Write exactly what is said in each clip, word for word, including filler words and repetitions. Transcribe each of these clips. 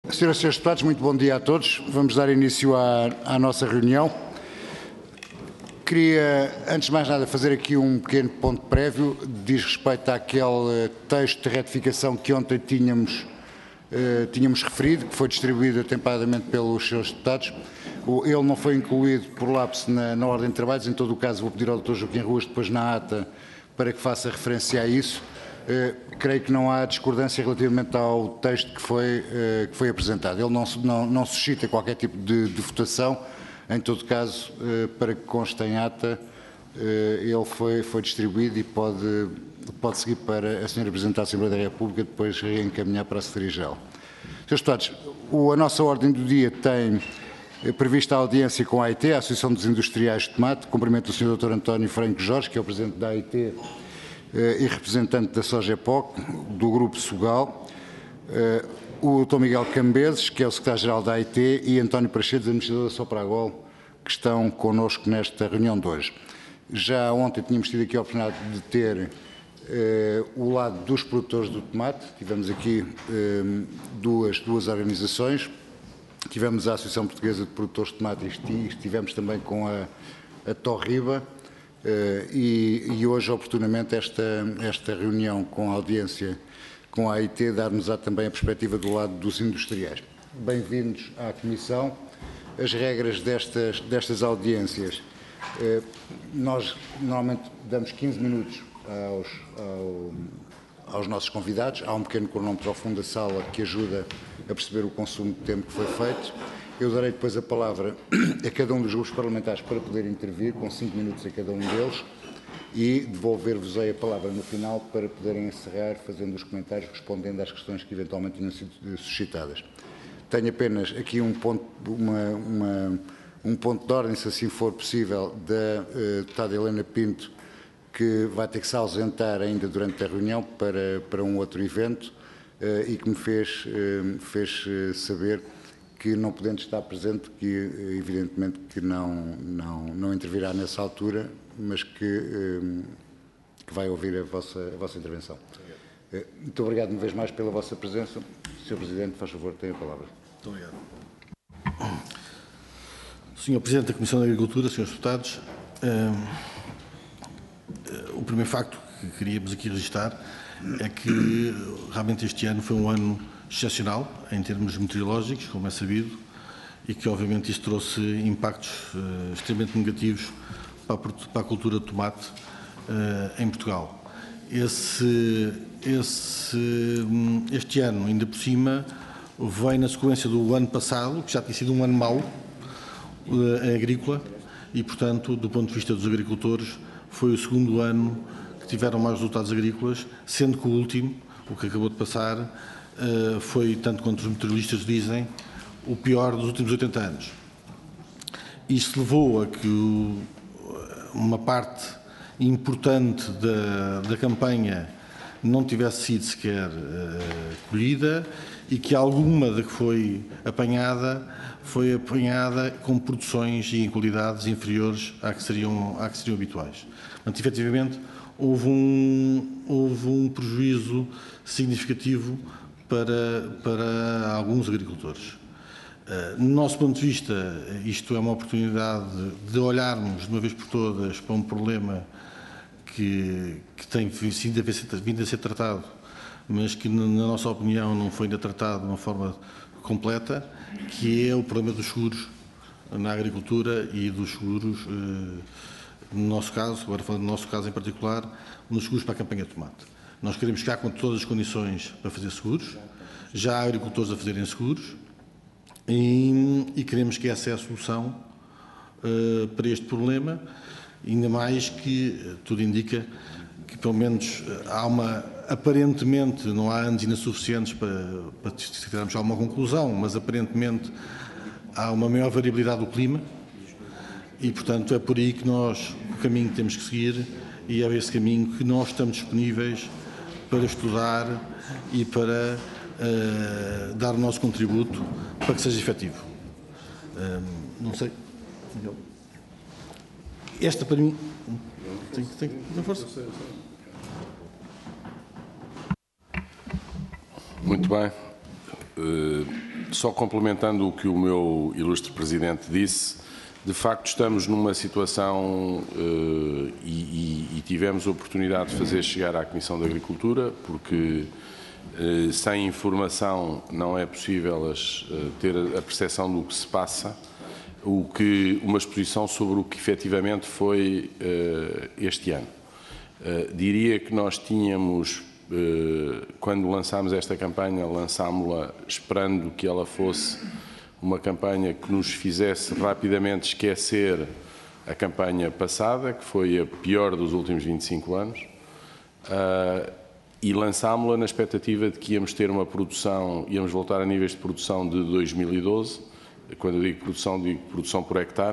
Senhoras e senhores deputados, muito bom dia a todos. Vamos dar início à, à nossa reunião. Queria, antes de mais nada, fazer aqui um pequeno ponto prévio, diz respeito àquele texto de retificação que ontem tínhamos, eh, tínhamos referido, que foi distribuído atempadamente pelos senhores deputados. Ele não foi incluído por lapso na, na ordem de trabalhos, em todo o caso vou pedir ao doutor Joaquim Ruas depois na ata para que faça referência a isso. Uh, creio que não há discordância relativamente ao texto que foi, uh, que foi apresentado. Ele não, não, não suscita qualquer tipo de, de votação. Em todo caso, uh, para que conste em ata, uh, ele foi, foi distribuído e pode, pode seguir para a senhora Presidente da Assembleia da República depois reencaminhar para a Secretaria-Geral. Senhores deputados, o, a nossa ordem do dia tem uh, prevista a audiência com a A I T, a Associação dos Industriais de Tomate. Cumprimento o senhor doutor António Franco Jorge, que é o Presidente da A I T, e representante da SOGEPOC, do Grupo Sugal, o doutor Miguel Cambeses, que é o Secretário-Geral da A I T, e António Praxedes, administrador da Sopragol, que estão connosco nesta reunião de hoje. Já ontem tínhamos tido aqui a oportunidade de ter eh, o lado dos produtores do tomate. Tivemos aqui eh, duas, duas organizações. Tivemos a Associação Portuguesa de Produtores de Tomate e estivemos também com a, a Torriba. Uh, e, e hoje, oportunamente, esta, esta reunião com a audiência com a A I T dar-nos-á também a perspectiva do lado dos industriais. Bem-vindos à Comissão. As regras destas, destas audiências, uh, nós normalmente damos quinze minutos aos, ao, aos nossos convidados. Há um pequeno cronómetro ao fundo da sala que ajuda a perceber o consumo de tempo que foi feito. Eu darei depois a palavra a cada um dos grupos parlamentares para poder intervir, com cinco minutos a cada um deles, e devolver-vos-ei a palavra no final para poderem encerrar, fazendo os comentários, respondendo às questões que eventualmente tenham sido suscitadas. Tenho apenas aqui um ponto, uma, uma, um ponto de ordem, se assim for possível, da uh, deputada Helena Pinto, que vai ter que se ausentar ainda durante a reunião para, para um outro evento, uh, e que me fez, uh, fez uh, saber que, não podendo estar presente, que evidentemente que não, não, não intervirá nessa altura, mas que, que vai ouvir a vossa, a vossa intervenção. Obrigado. Muito obrigado uma vez mais pela vossa presença. senhor Presidente, faz favor, tem a palavra. Muito obrigado. senhor Presidente da Comissão de Agricultura, senhores deputados, o primeiro facto que queríamos aqui registrar é que realmente este ano foi um ano excepcional em termos meteorológicos, como é sabido, e que obviamente isto trouxe impactos uh, extremamente negativos para a, para a cultura de tomate uh, em Portugal. Esse, esse, um, este ano, ainda por cima, vem na sequência do ano passado, que já tinha sido um ano mau uh, agrícola, e portanto, do ponto de vista dos agricultores, foi o segundo ano que tiveram mais resultados agrícolas, sendo que o último, o que acabou de passar, Uh, foi, tanto quanto os meteorologistas dizem, o pior dos últimos oitenta anos. Isto levou a que o, uma parte importante da, da campanha não tivesse sido sequer uh, colhida e que alguma da que foi apanhada foi apanhada com produções e em qualidades inferiores à que seriam, à que seriam habituais. Portanto, efetivamente, houve um, houve um prejuízo significativo Para, para alguns agricultores. No nosso ponto de vista, isto é uma oportunidade de olharmos de uma vez por todas para um problema que, que tem vindo a, ser, vindo a ser tratado, mas que, na nossa opinião, não foi ainda tratado de uma forma completa, que é o problema dos seguros na agricultura e dos seguros, no nosso caso, agora falando do nosso caso em particular, nos seguros para a campanha de tomate. Nós queremos ficar com todas as condições para fazer seguros, já há agricultores a fazerem seguros e, e queremos que essa é a solução uh, para este problema, ainda mais que uh, tudo indica que pelo menos uh, há uma, aparentemente não há anos ainda suficientes para, para chegarmos a uma conclusão, mas aparentemente há uma maior variabilidade do clima e portanto é por aí que nós, o caminho que temos que seguir e é esse caminho que nós estamos disponíveis para estudar e para uh, dar o nosso contributo para que seja efetivo. Uh, não sei. Esta para mim. Tem que ter força. Muito bem. Só complementando o que o meu ilustre Presidente disse, de facto estamos numa situação e, e, e tivemos a oportunidade de fazer chegar à Comissão de Agricultura, porque sem informação não é possível as, ter a percepção do que se passa, o que, uma exposição sobre o que efetivamente foi este ano. Diria que nós tínhamos, quando lançámos esta campanha, lançámos-la esperando que ela fosse uma campanha que nos fizesse rapidamente esquecer a campanha passada, que foi a pior dos últimos vinte e cinco anos, e lançámos-la na expectativa de que íamos ter uma produção, íamos voltar a níveis de produção de dois mil e doze, quando eu digo produção, digo produção por hectare,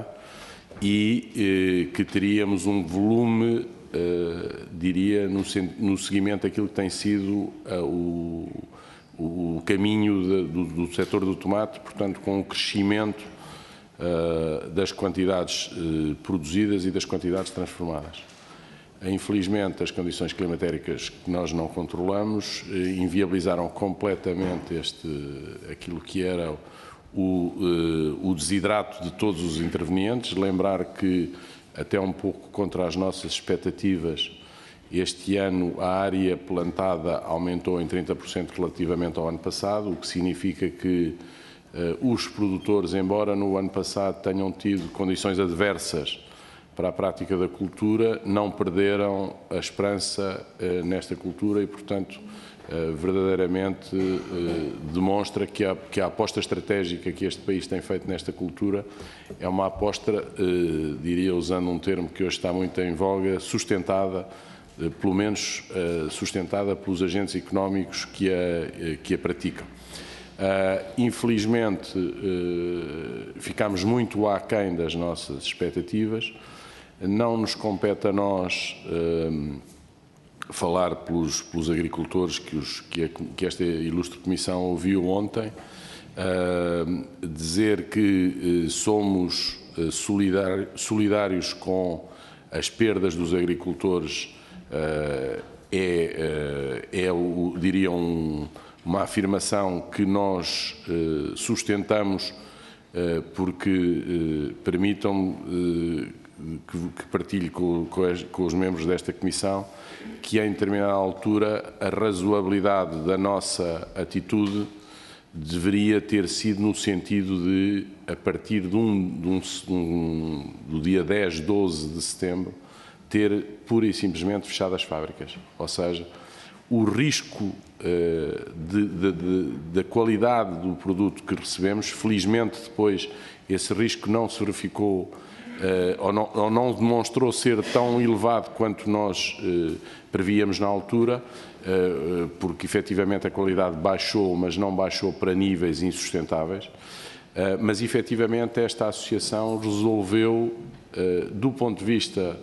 e que teríamos um volume, diria, no, no seguimento daquilo que tem sido o o caminho de, do, do setor do tomate, portanto, com o crescimento uh, das quantidades uh, produzidas e das quantidades transformadas. Infelizmente, as condições climatéricas que nós não controlamos uh, inviabilizaram completamente este, aquilo que era o, uh, o desidrato de todos os intervenientes. Lembrar que, até um pouco contra as nossas expectativas, este ano a área plantada aumentou em trinta por cento relativamente ao ano passado, o que significa que uh, os produtores, embora no ano passado tenham tido condições adversas para a prática da cultura, não perderam a esperança uh, nesta cultura e, portanto, uh, verdadeiramente uh, demonstra que a, que a aposta estratégica que este país tem feito nesta cultura é uma aposta, uh, diria usando um termo que hoje está muito em voga, sustentada, pelo menos sustentada pelos agentes económicos que a, que a praticam. Infelizmente, ficámos muito aquém das nossas expectativas. Não nos compete a nós falar pelos, pelos agricultores que, os, que, a, que esta ilustre Comissão ouviu ontem, dizer que somos solidários com as perdas dos agricultores. Uh, é, uh, é o, diria, um, uma afirmação que nós uh, sustentamos uh, porque uh, permitam-me uh, que, que partilhe com, com, as, com os membros desta Comissão que, em determinada altura, a razoabilidade da nossa atitude deveria ter sido no sentido de, a partir de um, de um, de um, do dia dez, doze de setembro, ter pura e simplesmente fechado as fábricas. Ou seja, o risco uh, de, de, de, da qualidade do produto que recebemos, felizmente depois esse risco não se verificou uh, ou, não, ou não demonstrou ser tão elevado quanto nós uh, prevíamos na altura, uh, porque efetivamente a qualidade baixou, mas não baixou para níveis insustentáveis. Uh, mas efetivamente esta associação resolveu, uh, do ponto de vista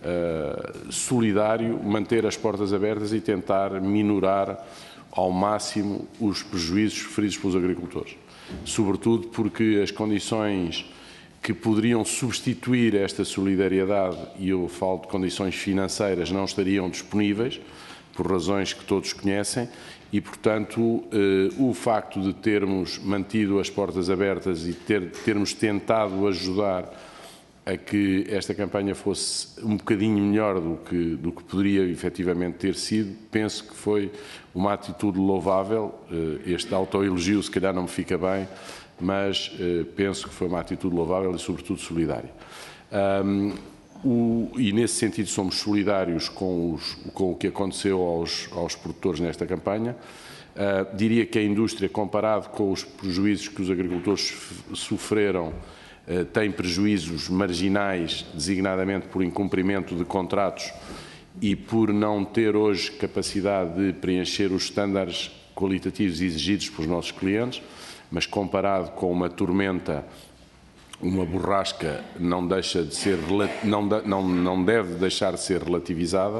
Uh, solidário, manter as portas abertas e tentar minorar ao máximo os prejuízos sofridos pelos agricultores. Sobretudo porque as condições que poderiam substituir esta solidariedade, e eu falo de condições financeiras, não estariam disponíveis, por razões que todos conhecem, e, portanto, uh, o facto de termos mantido as portas abertas e ter, termos tentado ajudar a que esta campanha fosse um bocadinho melhor do que, do que poderia efetivamente ter sido, penso que foi uma atitude louvável. Este autoelogio se calhar não me fica bem, mas penso que foi uma atitude louvável e sobretudo solidária. Um, o, e nesse sentido somos solidários com, os, com o que aconteceu aos, aos produtores nesta campanha. Uh, diria que a indústria, comparado com os prejuízos que os agricultores sofreram, tem prejuízos marginais, designadamente por incumprimento de contratos e por não ter hoje capacidade de preencher os estándares qualitativos exigidos pelos nossos clientes, mas comparado com uma tormenta, uma borrasca, não deixa de ser, não, não, não deve deixar de ser relativizada.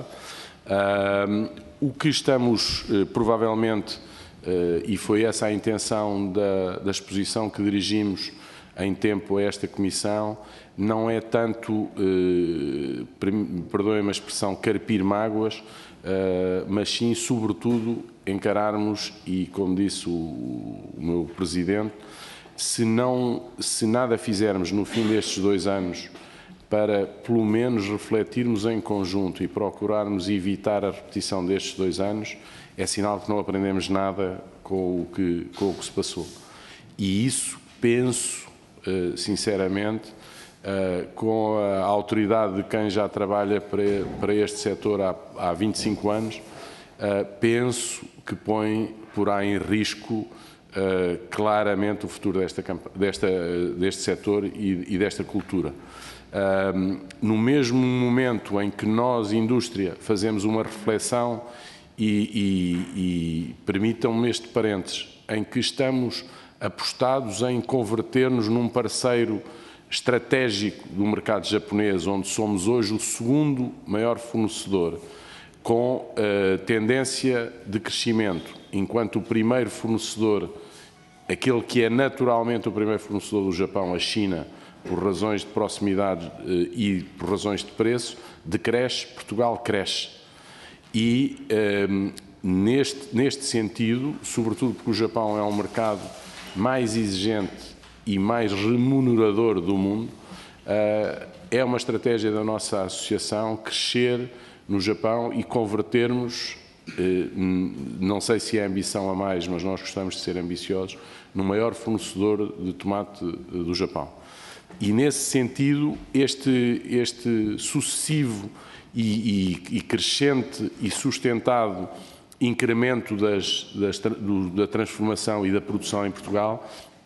Uh, o que estamos, uh, provavelmente, uh, e foi essa a intenção da, da exposição que dirigimos em tempo a esta Comissão, não é tanto, eh, perdoem-me a expressão, carpir mágoas, eh, mas sim, sobretudo, encararmos, e como disse o, o meu Presidente, se, não, se nada fizermos no fim destes dois anos para, pelo menos, refletirmos em conjunto e procurarmos evitar a repetição destes dois anos, é sinal que não aprendemos nada com o que, com o que se passou. E isso, penso, sinceramente, com a autoridade de quem já trabalha para, para este setor há, há vinte e cinco anos, penso que põe, porá em risco claramente o futuro desta, desta, deste setor e, e desta cultura. No mesmo momento em que nós, indústria, fazemos uma reflexão e, e, e permitam-me este parênteses, em que estamos apostados em converter-nos num parceiro estratégico do mercado japonês, onde somos hoje o segundo maior fornecedor, com uh, tendência de crescimento, enquanto o primeiro fornecedor, aquele que é naturalmente o primeiro fornecedor do Japão, a China, por razões de proximidade uh, e por razões de preço, decresce, Portugal cresce. E uh, neste, neste sentido, sobretudo porque o Japão é um mercado mais exigente e mais remunerador do mundo, uh, é uma estratégia da nossa associação crescer no Japão e convertermos, uh, não sei se é ambição a mais, mas nós gostamos de ser ambiciosos, no maior fornecedor de tomate do Japão. E nesse sentido, este, este sucessivo e, e, e crescente e sustentado incremento das, das, do, da transformação e da produção em Portugal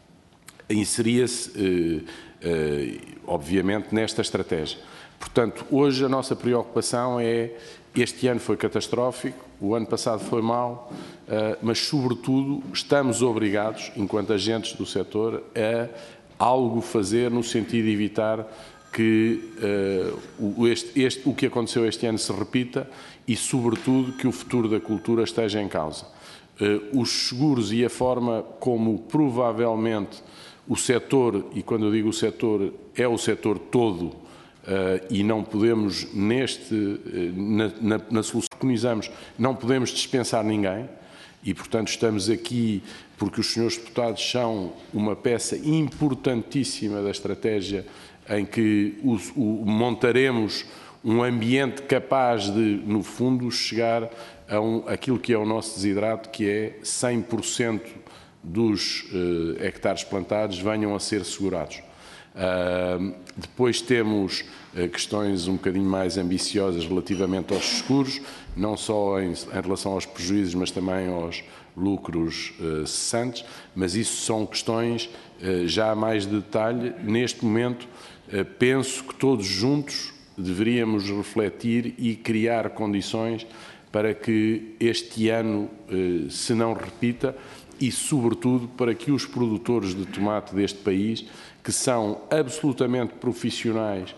inseria-se, eh, eh, obviamente, nesta estratégia. Portanto, hoje a nossa preocupação é, este ano foi catastrófico, o ano passado foi mau, eh, mas, sobretudo, estamos obrigados, enquanto agentes do setor, a algo fazer no sentido de evitar que uh, o, este, este, o que aconteceu este ano se repita e, sobretudo, que o futuro da cultura esteja em causa. Uh, os seguros e a forma como, provavelmente, o setor, e quando eu digo o setor, é o setor todo, uh, e não podemos, neste, uh, na, na, na solução que preconizamos, não podemos dispensar ninguém, e, portanto, estamos aqui porque os senhores deputados são uma peça importantíssima da estratégia em que o, o, montaremos um ambiente capaz de, no fundo, chegar a um, aquilo que é o nosso desidrato, que é cem por cento dos uh, hectares plantados venham a ser segurados. Uh, depois temos uh, questões um bocadinho mais ambiciosas relativamente aos seguros, não só em, em relação aos prejuízos, mas também aos lucros uh, cessantes, mas isso são questões uh, já mais de detalhe. Neste momento, uh, penso que todos juntos deveríamos refletir e criar condições para que este ano uh, se não repita e, sobretudo, para que os produtores de tomate deste país, que são absolutamente profissionais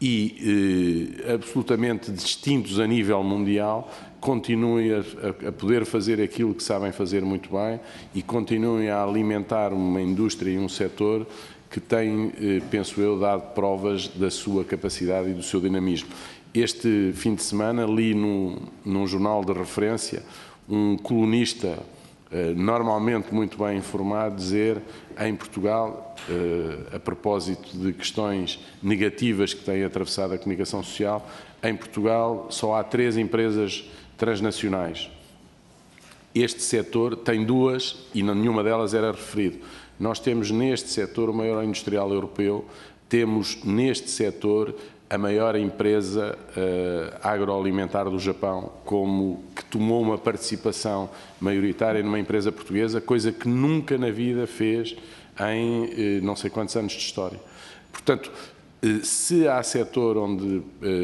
e eh, absolutamente distintos a nível mundial, continuem a, a poder fazer aquilo que sabem fazer muito bem e continuem a alimentar uma indústria e um setor que tem, eh, penso eu, dado provas da sua capacidade e do seu dinamismo. Este fim de semana li num, num jornal de referência um colunista normalmente muito bem informado, dizer em Portugal, a propósito de questões negativas que têm atravessado a comunicação social, em Portugal só há três empresas transnacionais. Este setor tem duas e nenhuma delas era referido. Nós temos neste setor o maior industrial europeu, temos neste setor a maior empresa uh, agroalimentar do Japão, como que tomou uma participação maioritária numa empresa portuguesa, coisa que nunca na vida fez em uh, não sei quantos anos de história. Portanto, uh, se há setor onde uh,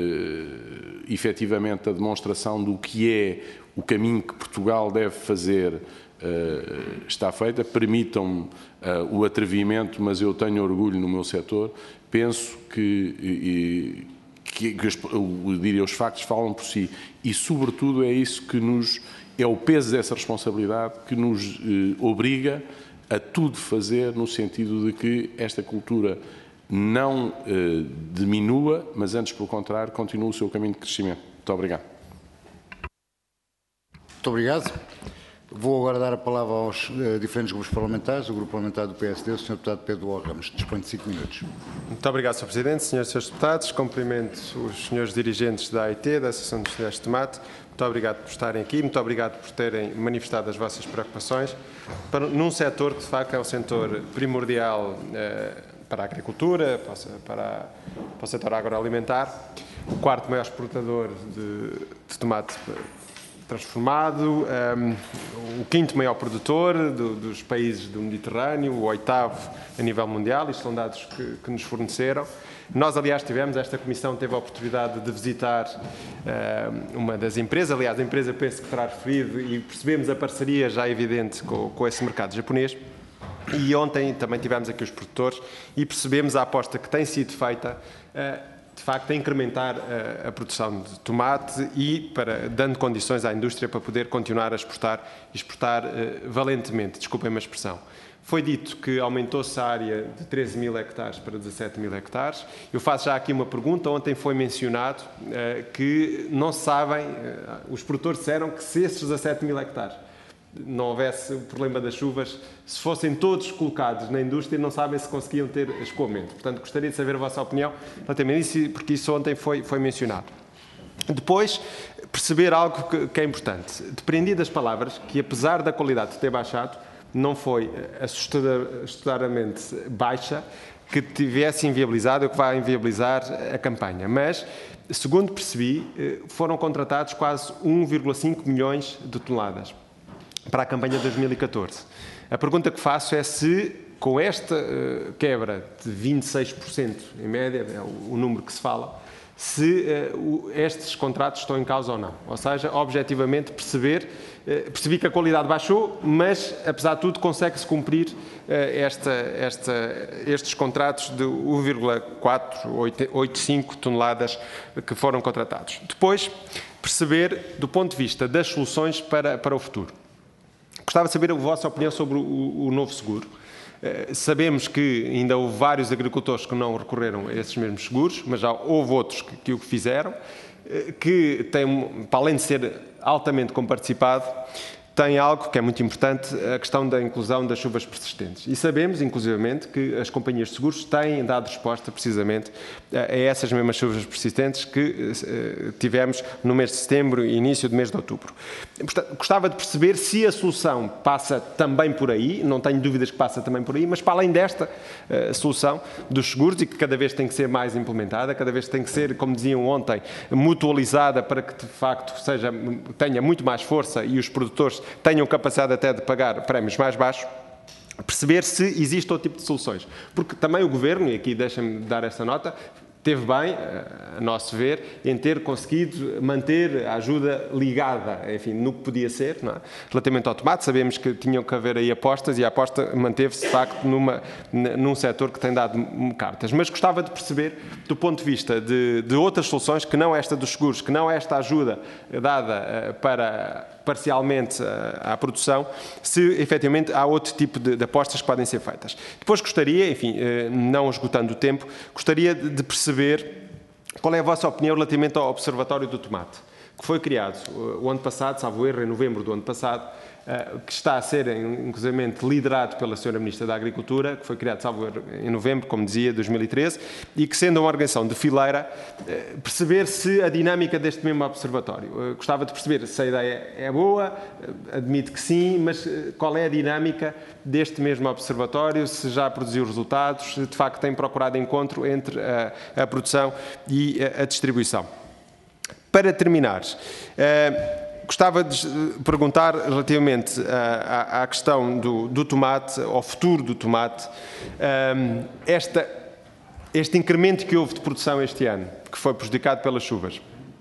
efetivamente a demonstração do que é o caminho que Portugal deve fazer uh, está feita, permitam-me uh, o atrevimento, mas eu tenho orgulho no meu setor. Penso que, que, que eu diria, os factos falam por si e, sobretudo, é isso que nos, é o peso dessa responsabilidade que nos eh, obriga a tudo fazer no sentido de que esta cultura não eh, diminua, mas antes, pelo contrário, continue o seu caminho de crescimento. Muito obrigado. Muito obrigado. Vou agora dar a palavra aos uh, diferentes grupos parlamentares. O grupo parlamentar do P S D, o senhor Deputado Pedro Loh Ramos. Dispõe de cinco minutos. Muito obrigado, senhor Presidente. Senhores e senhores deputados, cumprimento os senhores dirigentes da A I T, da Associação de Industriais de Tomate. Muito obrigado por estarem aqui, muito obrigado por terem manifestado as vossas preocupações para, num setor que, de facto, é um setor primordial eh, para a agricultura, para, para, para o setor agroalimentar, o quarto maior exportador de, de tomate transformado, um, o quinto maior produtor do, dos países do Mediterrâneo, o oitavo a nível mundial. Isto são dados que, que nos forneceram. Nós, aliás, tivemos, esta comissão teve a oportunidade de visitar uh, uma das empresas, aliás, a empresa penso que terá referido, e percebemos a parceria já evidente com, com esse mercado japonês. E ontem também tivemos aqui os produtores e percebemos a aposta que tem sido feita uh, de facto, a incrementar a, a produção de tomate e para, dando condições à indústria para poder continuar a exportar e exportar uh, valentemente, desculpem-me a expressão. Foi dito que aumentou-se a área de treze mil hectares para dezassete mil hectares. Eu faço já aqui uma pergunta. Ontem foi mencionado uh, que não sabem, uh, os produtores disseram que se esses dezassete mil hectares não houvesse o problema das chuvas, se fossem todos colocados na indústria, não sabem se conseguiam ter escoamento. Portanto, gostaria de saber a vossa opinião, porque isso ontem foi, foi mencionado. Depois, perceber algo que, que é importante. Depreendi das palavras que, apesar da qualidade ter baixado, não foi assustadoramente baixa, que tivesse inviabilizado ou que vai inviabilizar a campanha. Mas, segundo percebi, foram contratados quase um vírgula cinco milhões de toneladas para a campanha de dois mil e catorze. A pergunta que faço é se, com esta uh, quebra de vinte e seis por cento, em média, é o, o número que se fala, se uh, o, estes contratos estão em causa ou não. Ou seja, objetivamente perceber, uh, percebi que a qualidade baixou, mas, apesar de tudo, consegue-se cumprir uh, esta, esta, estes contratos de um vírgula quatrocentos e oitenta e cinco toneladas que foram contratados. Depois, perceber, do ponto de vista das soluções para, para o futuro. Gostava de saber a vossa opinião sobre o, o novo seguro. Uh, sabemos que ainda houve vários agricultores que não recorreram a esses mesmos seguros, mas já houve outros que, que o que fizeram, uh, que têm, para além de ser altamente comparticipado, tem algo que é muito importante, a questão da inclusão das chuvas persistentes. E sabemos, inclusivamente, que as companhias de seguros têm dado resposta, precisamente, a essas mesmas chuvas persistentes que uh, tivemos no mês de setembro e início do mês de outubro. Portanto, gostava de perceber se a solução passa também por aí, não tenho dúvidas que passa também por aí, mas para além desta uh, solução dos seguros, e que cada vez tem que ser mais implementada, cada vez tem que ser, como diziam ontem, mutualizada para que, de facto, seja, tenha muito mais força e os produtores tenham capacidade até de pagar prémios mais baixos, perceber se existe outro tipo de soluções. Porque também o Governo, e aqui deixem-me dar essa nota, teve bem, a nosso ver, em ter conseguido manter a ajuda ligada, enfim, no que podia ser, não é? Relativamente ao tomate, sabemos que tinham que haver aí apostas e a aposta manteve-se, de facto, numa, num setor que tem dado cartas. Mas gostava de perceber, do ponto de vista de, de outras soluções, que não esta dos seguros, que não esta ajuda dada para parcialmente à produção, se efetivamente há outro tipo de, de apostas que podem ser feitas. Depois gostaria, enfim, não esgotando o tempo, gostaria de perceber qual é a vossa opinião relativamente ao Observatório do Tomate, que foi criado o ano passado, salvo erro, em novembro do ano passado, que está a ser, inclusive, liderado pela senhora Ministra da Agricultura, que foi criado, salvo erro, em novembro, como dizia, de dois mil e treze, e que, sendo uma organização de fileira, perceber se a dinâmica deste mesmo observatório. Gostava de perceber se a ideia é boa, admito que sim, mas qual é a dinâmica deste mesmo observatório, se já produziu resultados, se de facto tem procurado encontro entre a, a produção e a, a distribuição. Para terminar, uh, gostava de perguntar relativamente à, à questão do, do tomate, ao futuro do tomate, um, esta, este incremento que houve de produção este ano, que foi prejudicado pelas chuvas.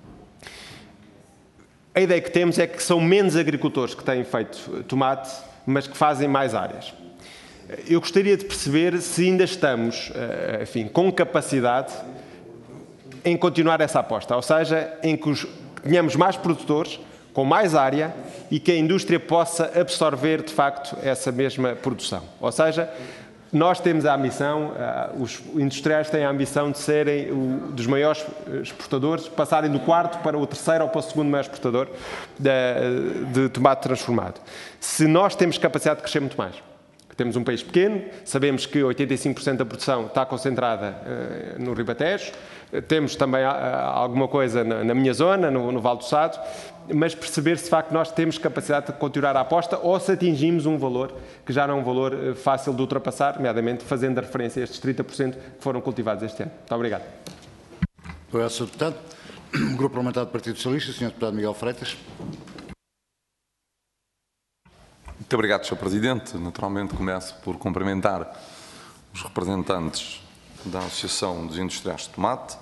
A ideia que temos é que são menos agricultores que têm feito tomate, mas que fazem mais áreas. Eu gostaria de perceber se ainda estamos, enfim, com capacidade em continuar essa aposta, ou seja, em que os, tenhamos mais produtores, com mais área e que a indústria possa absorver, de facto, essa mesma produção. Ou seja, Nós temos a ambição, os industriais têm a ambição de serem dos maiores exportadores, passarem do quarto para o terceiro ou para o segundo maior exportador de, de tomate transformado. Se nós temos capacidade de crescer muito mais, temos um país pequeno, sabemos que oitenta e cinco por cento da produção está concentrada uh, no Ribatejo, temos também uh, alguma coisa na, na minha zona, no, no Val do Sado, mas perceber se de facto nós temos capacidade de continuar a aposta ou se atingimos um valor que já não é um valor uh, fácil de ultrapassar, nomeadamente fazendo a referência a estes trinta por cento que foram cultivados este ano. Muito obrigado. Obrigado, senhor Deputado. Grupo Parlamentar do Partido Socialista, senhor Deputado Miguel Freitas. Muito obrigado, senhor Presidente. Naturalmente, começo por cumprimentar os representantes da Associação dos Industriais de Tomate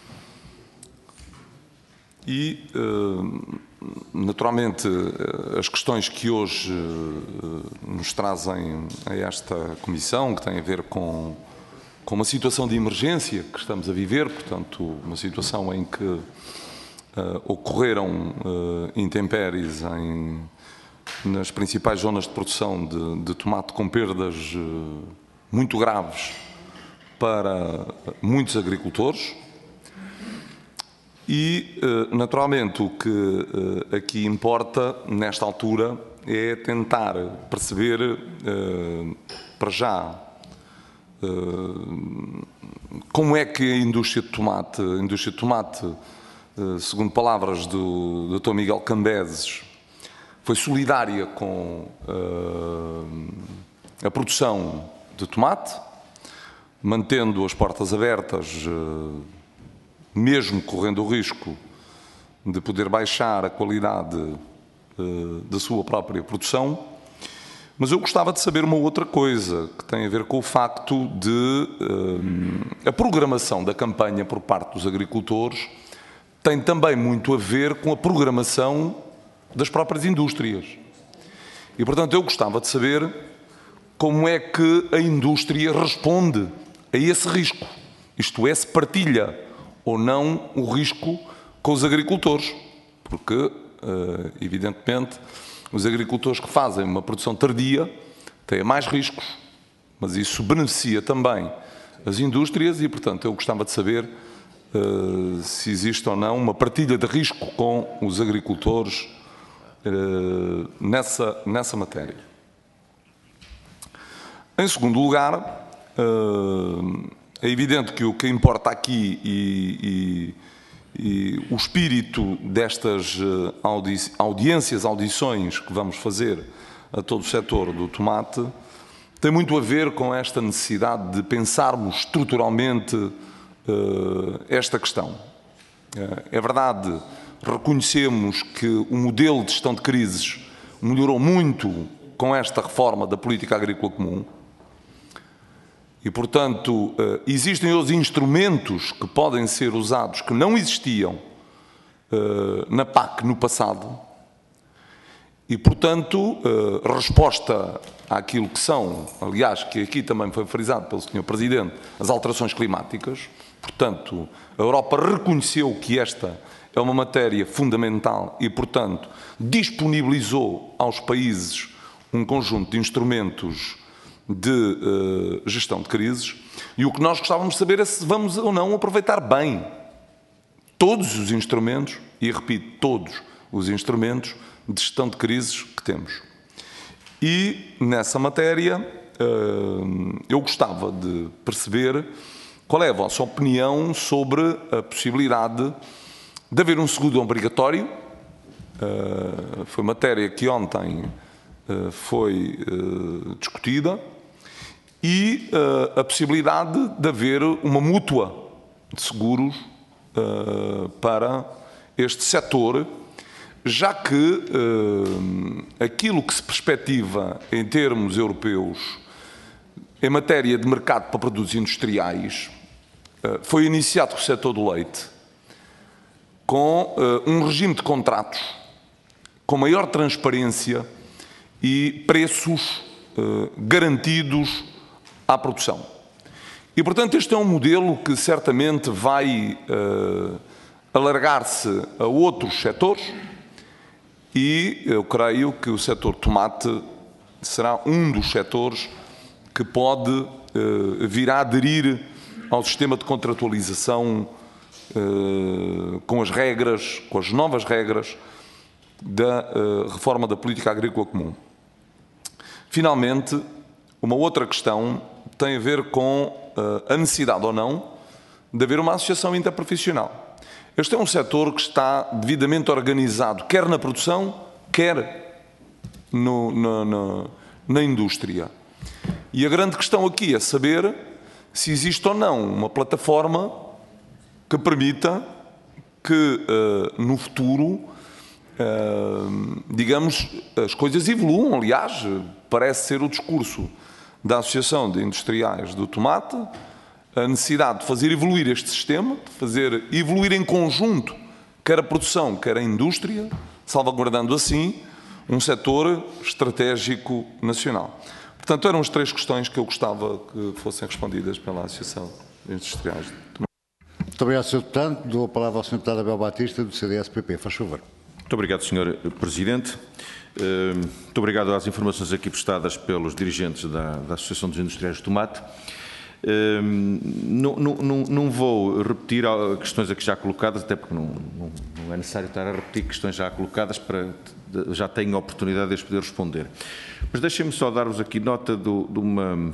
e, naturalmente, as questões que hoje nos trazem a esta Comissão, que têm a ver com, com uma situação de emergência que estamos a viver, portanto, uma situação em que uh, ocorreram uh, intempéries em nas principais zonas de produção de, de tomate com perdas uh, muito graves para muitos agricultores e, uh, naturalmente, o que uh, aqui importa, nesta altura, é tentar perceber, uh, para já, uh, como é que a indústria de tomate, a indústria de tomate, uh, segundo palavras do doutor Miguel Cambeses, foi solidária com uh, a produção de tomate, mantendo as portas abertas, uh, mesmo correndo o risco de poder baixar a qualidade uh, da sua própria produção. Mas eu gostava de saber uma outra coisa, que tem a ver com o facto de uh, a programação da campanha por parte dos agricultores tem também muito a ver com a programação das próprias indústrias. E, portanto, eu gostava de saber como é que a indústria responde a esse risco. Isto é, se partilha ou não o risco com os agricultores. Porque, evidentemente, os agricultores que fazem uma produção tardia têm mais riscos, mas isso beneficia também as indústrias e, portanto, eu gostava de saber se existe ou não uma partilha de risco com os agricultores Nessa, nessa matéria. Em segundo lugar, é evidente que o que importa aqui e, e, e o espírito destas audi audiências, audições que vamos fazer a todo o setor do tomate, tem muito a ver com esta necessidade de pensarmos estruturalmente esta questão. É verdade, reconhecemos que o modelo de gestão de crises melhorou muito com esta reforma da política agrícola comum e, portanto, existem os instrumentos que podem ser usados que não existiam na P A C no passado e, portanto, resposta àquilo que são, aliás, que aqui também foi frisado pelo senhor Presidente, as alterações climáticas. Portanto, a Europa reconheceu que esta é uma matéria fundamental e, portanto, disponibilizou aos países um conjunto de instrumentos de uh, gestão de crises e o que nós gostávamos de saber é se vamos ou não aproveitar bem todos os instrumentos, e repito, todos os instrumentos de gestão de crises que temos. E, nessa matéria, uh, eu gostava de perceber qual é a vossa opinião sobre a possibilidade de haver um seguro obrigatório. Uh, foi matéria que ontem uh, foi uh, discutida e uh, a possibilidade de haver uma mútua de seguros uh, para este setor, já que uh, aquilo que se perspectiva em termos europeus em matéria de mercado para produtos industriais uh, foi iniciado com o setor do leite, com uh, um regime de contratos com maior transparência e preços uh, garantidos à produção. E, portanto, este é um modelo que certamente vai uh, alargar-se a outros setores e eu creio que o setor tomate será um dos setores que pode uh, uh, virá aderir ao sistema de contratualização uh, com as regras, com as novas regras da uh, reforma da política agrícola comum. Finalmente, uma outra questão tem a ver com uh, a necessidade ou não de haver uma associação interprofissional. Este é um setor que está devidamente organizado, quer na produção, quer no, na, na, na indústria. E a grande questão aqui é saber se existe ou não uma plataforma que permita que uh, no futuro, uh, digamos, as coisas evoluam. Aliás, parece ser o discurso da Associação de Industriais do Tomate, a necessidade de fazer evoluir este sistema, de fazer evoluir em conjunto, quer a produção, quer a indústria, salvaguardando assim um setor estratégico nacional. Portanto, eram as três questões que eu gostava que fossem respondidas pela Associação de Industriais. Muito obrigado, senhor Deputado. Dou a palavra ao senhor Deputado Abel Batista, do C D S P P. Faz favor. Muito obrigado, senhor Presidente. Muito obrigado às informações aqui prestadas pelos dirigentes da, da Associação dos Industriais do Tomate. Não, não, não vou repetir questões aqui já colocadas, até porque não, não, não é necessário estar a repetir questões já colocadas, para, já tenho a oportunidade de as poder responder. Mas deixem-me só dar-vos aqui nota do, de, uma,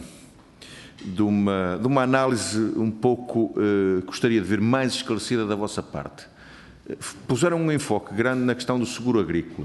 de, uma, de uma análise um pouco, eh, gostaria de ver mais esclarecida da vossa parte. Puseram um enfoque grande na questão do seguro agrícola.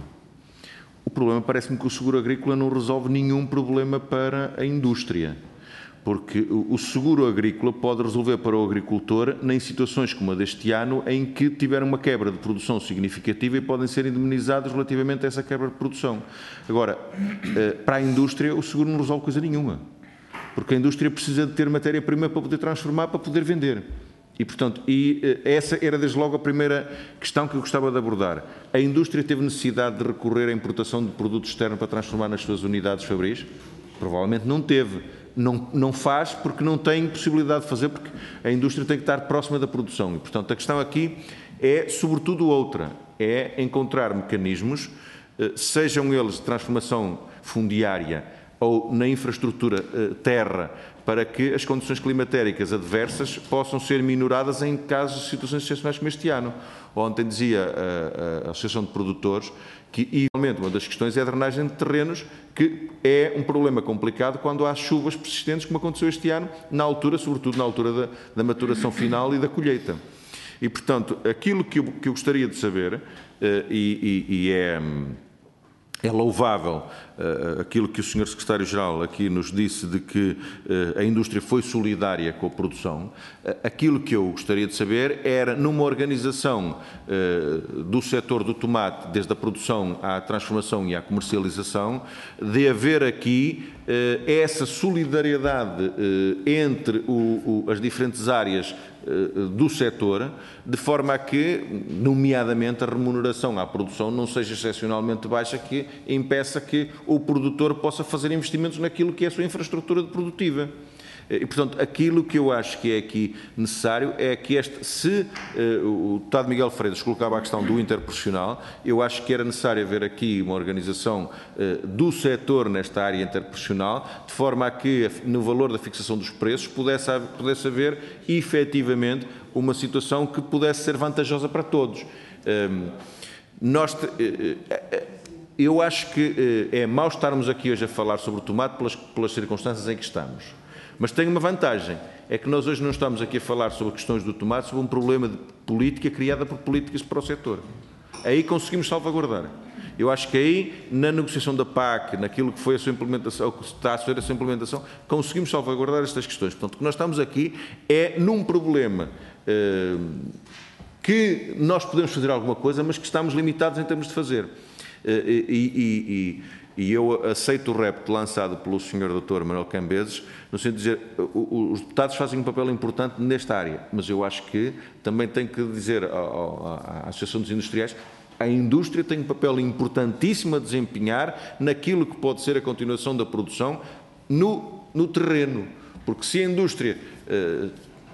O problema, parece-me que o seguro agrícola não resolve nenhum problema para a indústria, porque o seguro agrícola pode resolver para o agricultor em situações como a deste ano, em que tiveram uma quebra de produção significativa e podem ser indemnizados relativamente a essa quebra de produção. Agora, para a indústria, o seguro não resolve coisa nenhuma, porque a indústria precisa de ter matéria-prima para poder transformar, para poder vender. E, portanto, e essa era desde logo a primeira questão que eu gostava de abordar. A indústria teve necessidade de recorrer à importação de produtos externos para transformar nas suas unidades fabris? Provavelmente não teve. Não, não faz porque não tem possibilidade de fazer, porque a indústria tem que estar próxima da produção. E, portanto, a questão aqui é, sobretudo, outra. É encontrar mecanismos, sejam eles de transformação fundiária ou na infraestrutura terra, para que as condições climatéricas adversas possam ser minoradas em casos de situações excepcionais como este ano. Ontem dizia a, a Associação de Produtores que, igualmente, uma das questões é a drenagem de terrenos, que é um problema complicado quando há chuvas persistentes, como aconteceu este ano, na altura, sobretudo na altura da, da maturação final e da colheita. E, portanto, aquilo que eu, que eu gostaria de saber, uh, e, e, e é... É louvável uh, aquilo que o senhor Secretário-Geral aqui nos disse de que uh, a indústria foi solidária com a produção. Uh, aquilo que eu gostaria de saber era, numa organização uh, do setor do tomate, desde a produção à transformação e à comercialização, de haver aqui uh, essa solidariedade uh, entre o, o, as diferentes áreas do setor, de forma a que, nomeadamente, a remuneração à produção não seja excepcionalmente baixa, que impeça que o produtor possa fazer investimentos naquilo que é a sua infraestrutura produtiva. E, portanto, aquilo que eu acho que é aqui necessário é que este, se uh, o deputado Miguel Freitas colocava a questão do interprofissional, eu acho que era necessário haver aqui uma organização uh, do setor nesta área interprofissional, de forma a que, no valor da fixação dos preços, pudesse, pudesse haver, efetivamente, uma situação que pudesse ser vantajosa para todos. Um, nós, uh, uh, eu acho que uh, é mau estarmos aqui hoje a falar sobre o tomate pelas, pelas circunstâncias em que estamos. Mas tem uma vantagem, é que nós hoje não estamos aqui a falar sobre questões do tomate, sobre um problema de política criada por políticas para o setor. Aí conseguimos salvaguardar. Eu acho que aí, na negociação da P A C, naquilo que foi a sua implementação, que está a ser a sua implementação, conseguimos salvaguardar estas questões. Portanto, o que nós estamos aqui é num problema eh, que nós podemos fazer alguma coisa, mas que estamos limitados em termos de fazer. Eh, e, e, e, E eu aceito o repto lançado pelo senhor doutor Manuel Cambeses, no sentido de dizer, os deputados fazem um papel importante nesta área, mas eu acho que também tenho que dizer à Associação dos Industriais, a indústria tem um papel importantíssimo a desempenhar naquilo que pode ser a continuação da produção no, no terreno, porque se a indústria uh,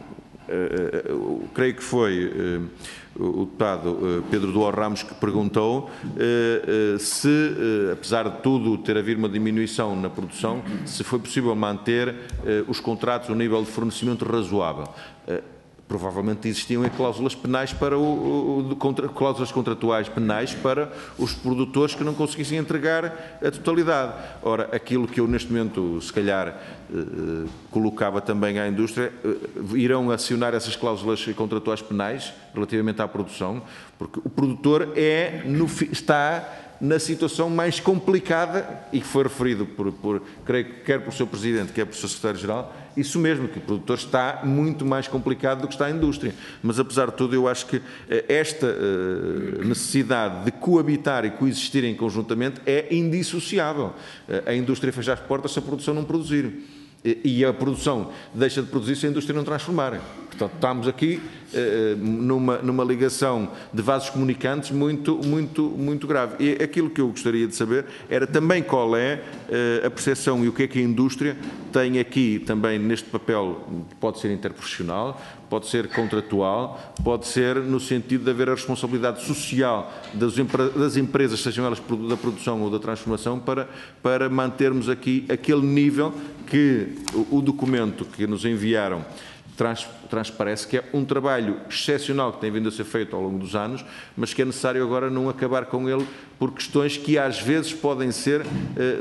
Uh, creio que foi uh, o deputado uh, Pedro Duó Ramos que perguntou uh, uh, se, uh, apesar de tudo ter havido uma diminuição na produção, se foi possível manter uh, os contratos a um nível de fornecimento razoável. Uh, Provavelmente existiam cláusulas penais para o, o contra, cláusulas contratuais penais para os produtores que não conseguissem entregar a totalidade. Ora, aquilo que eu neste momento, se calhar, eh, colocava também à indústria, eh, irão acionar essas cláusulas contratuais penais relativamente à produção, porque o produtor é no, está na situação mais complicada e que foi referido por, por creio que quer pelo seu Presidente, quer pelo seu Secretário-Geral, isso mesmo, que o produtor está muito mais complicado do que está a indústria. Mas, apesar de tudo, eu acho que esta necessidade de coabitar e coexistirem conjuntamente é indissociável. A indústria fecha as portas se a produção não produzir. E a produção deixa de produzir se a indústria não transformar. Portanto, estamos aqui uh, numa, numa ligação de vasos comunicantes muito, muito, muito grave. E aquilo que eu gostaria de saber era também qual é uh, a percepção e o que é que a indústria tem aqui também neste papel, pode ser interprofissional, pode ser contratual, pode ser no sentido de haver a responsabilidade social das, das empresas, sejam elas da produção ou da transformação, para, para mantermos aqui aquele nível que o, o documento que nos enviaram Trans, transparece que é um trabalho excepcional que tem vindo a ser feito ao longo dos anos, mas que é necessário agora não acabar com ele por questões que às vezes podem ser uh,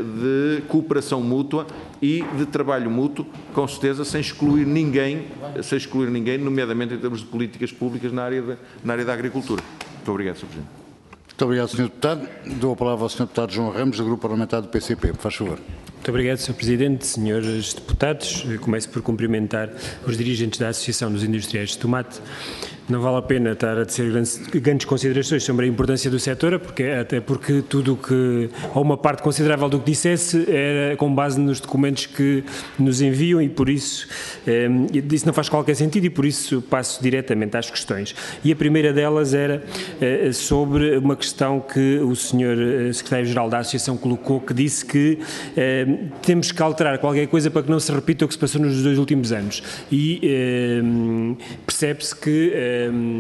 de cooperação mútua e de trabalho mútuo, com certeza, sem excluir ninguém, sem excluir ninguém, nomeadamente em termos de políticas públicas na área, de, na área da agricultura. Muito obrigado, senhor Presidente. Muito obrigado, senhor Deputado. Dou a palavra ao senhor Deputado João Ramos, do Grupo Parlamentar do P C P. Por favor. Muito obrigado, senhor Presidente, senhores deputados. Eu começo por cumprimentar os dirigentes da Associação dos Industriais de Tomate. Não vale a pena estar a tecer grandes, grandes considerações sobre a importância do setor, porque, até porque tudo o que, ou uma parte considerável do que dissesse, era com base nos documentos que nos enviam e por isso, eh, isso não faz qualquer sentido e por isso passo diretamente às questões. E a primeira delas era eh, sobre uma questão que o senhor Secretário-Geral da Associação colocou, que disse que eh, temos que alterar qualquer coisa para que não se repita o que se passou nos dois últimos anos. E eh, percebe-se que eh,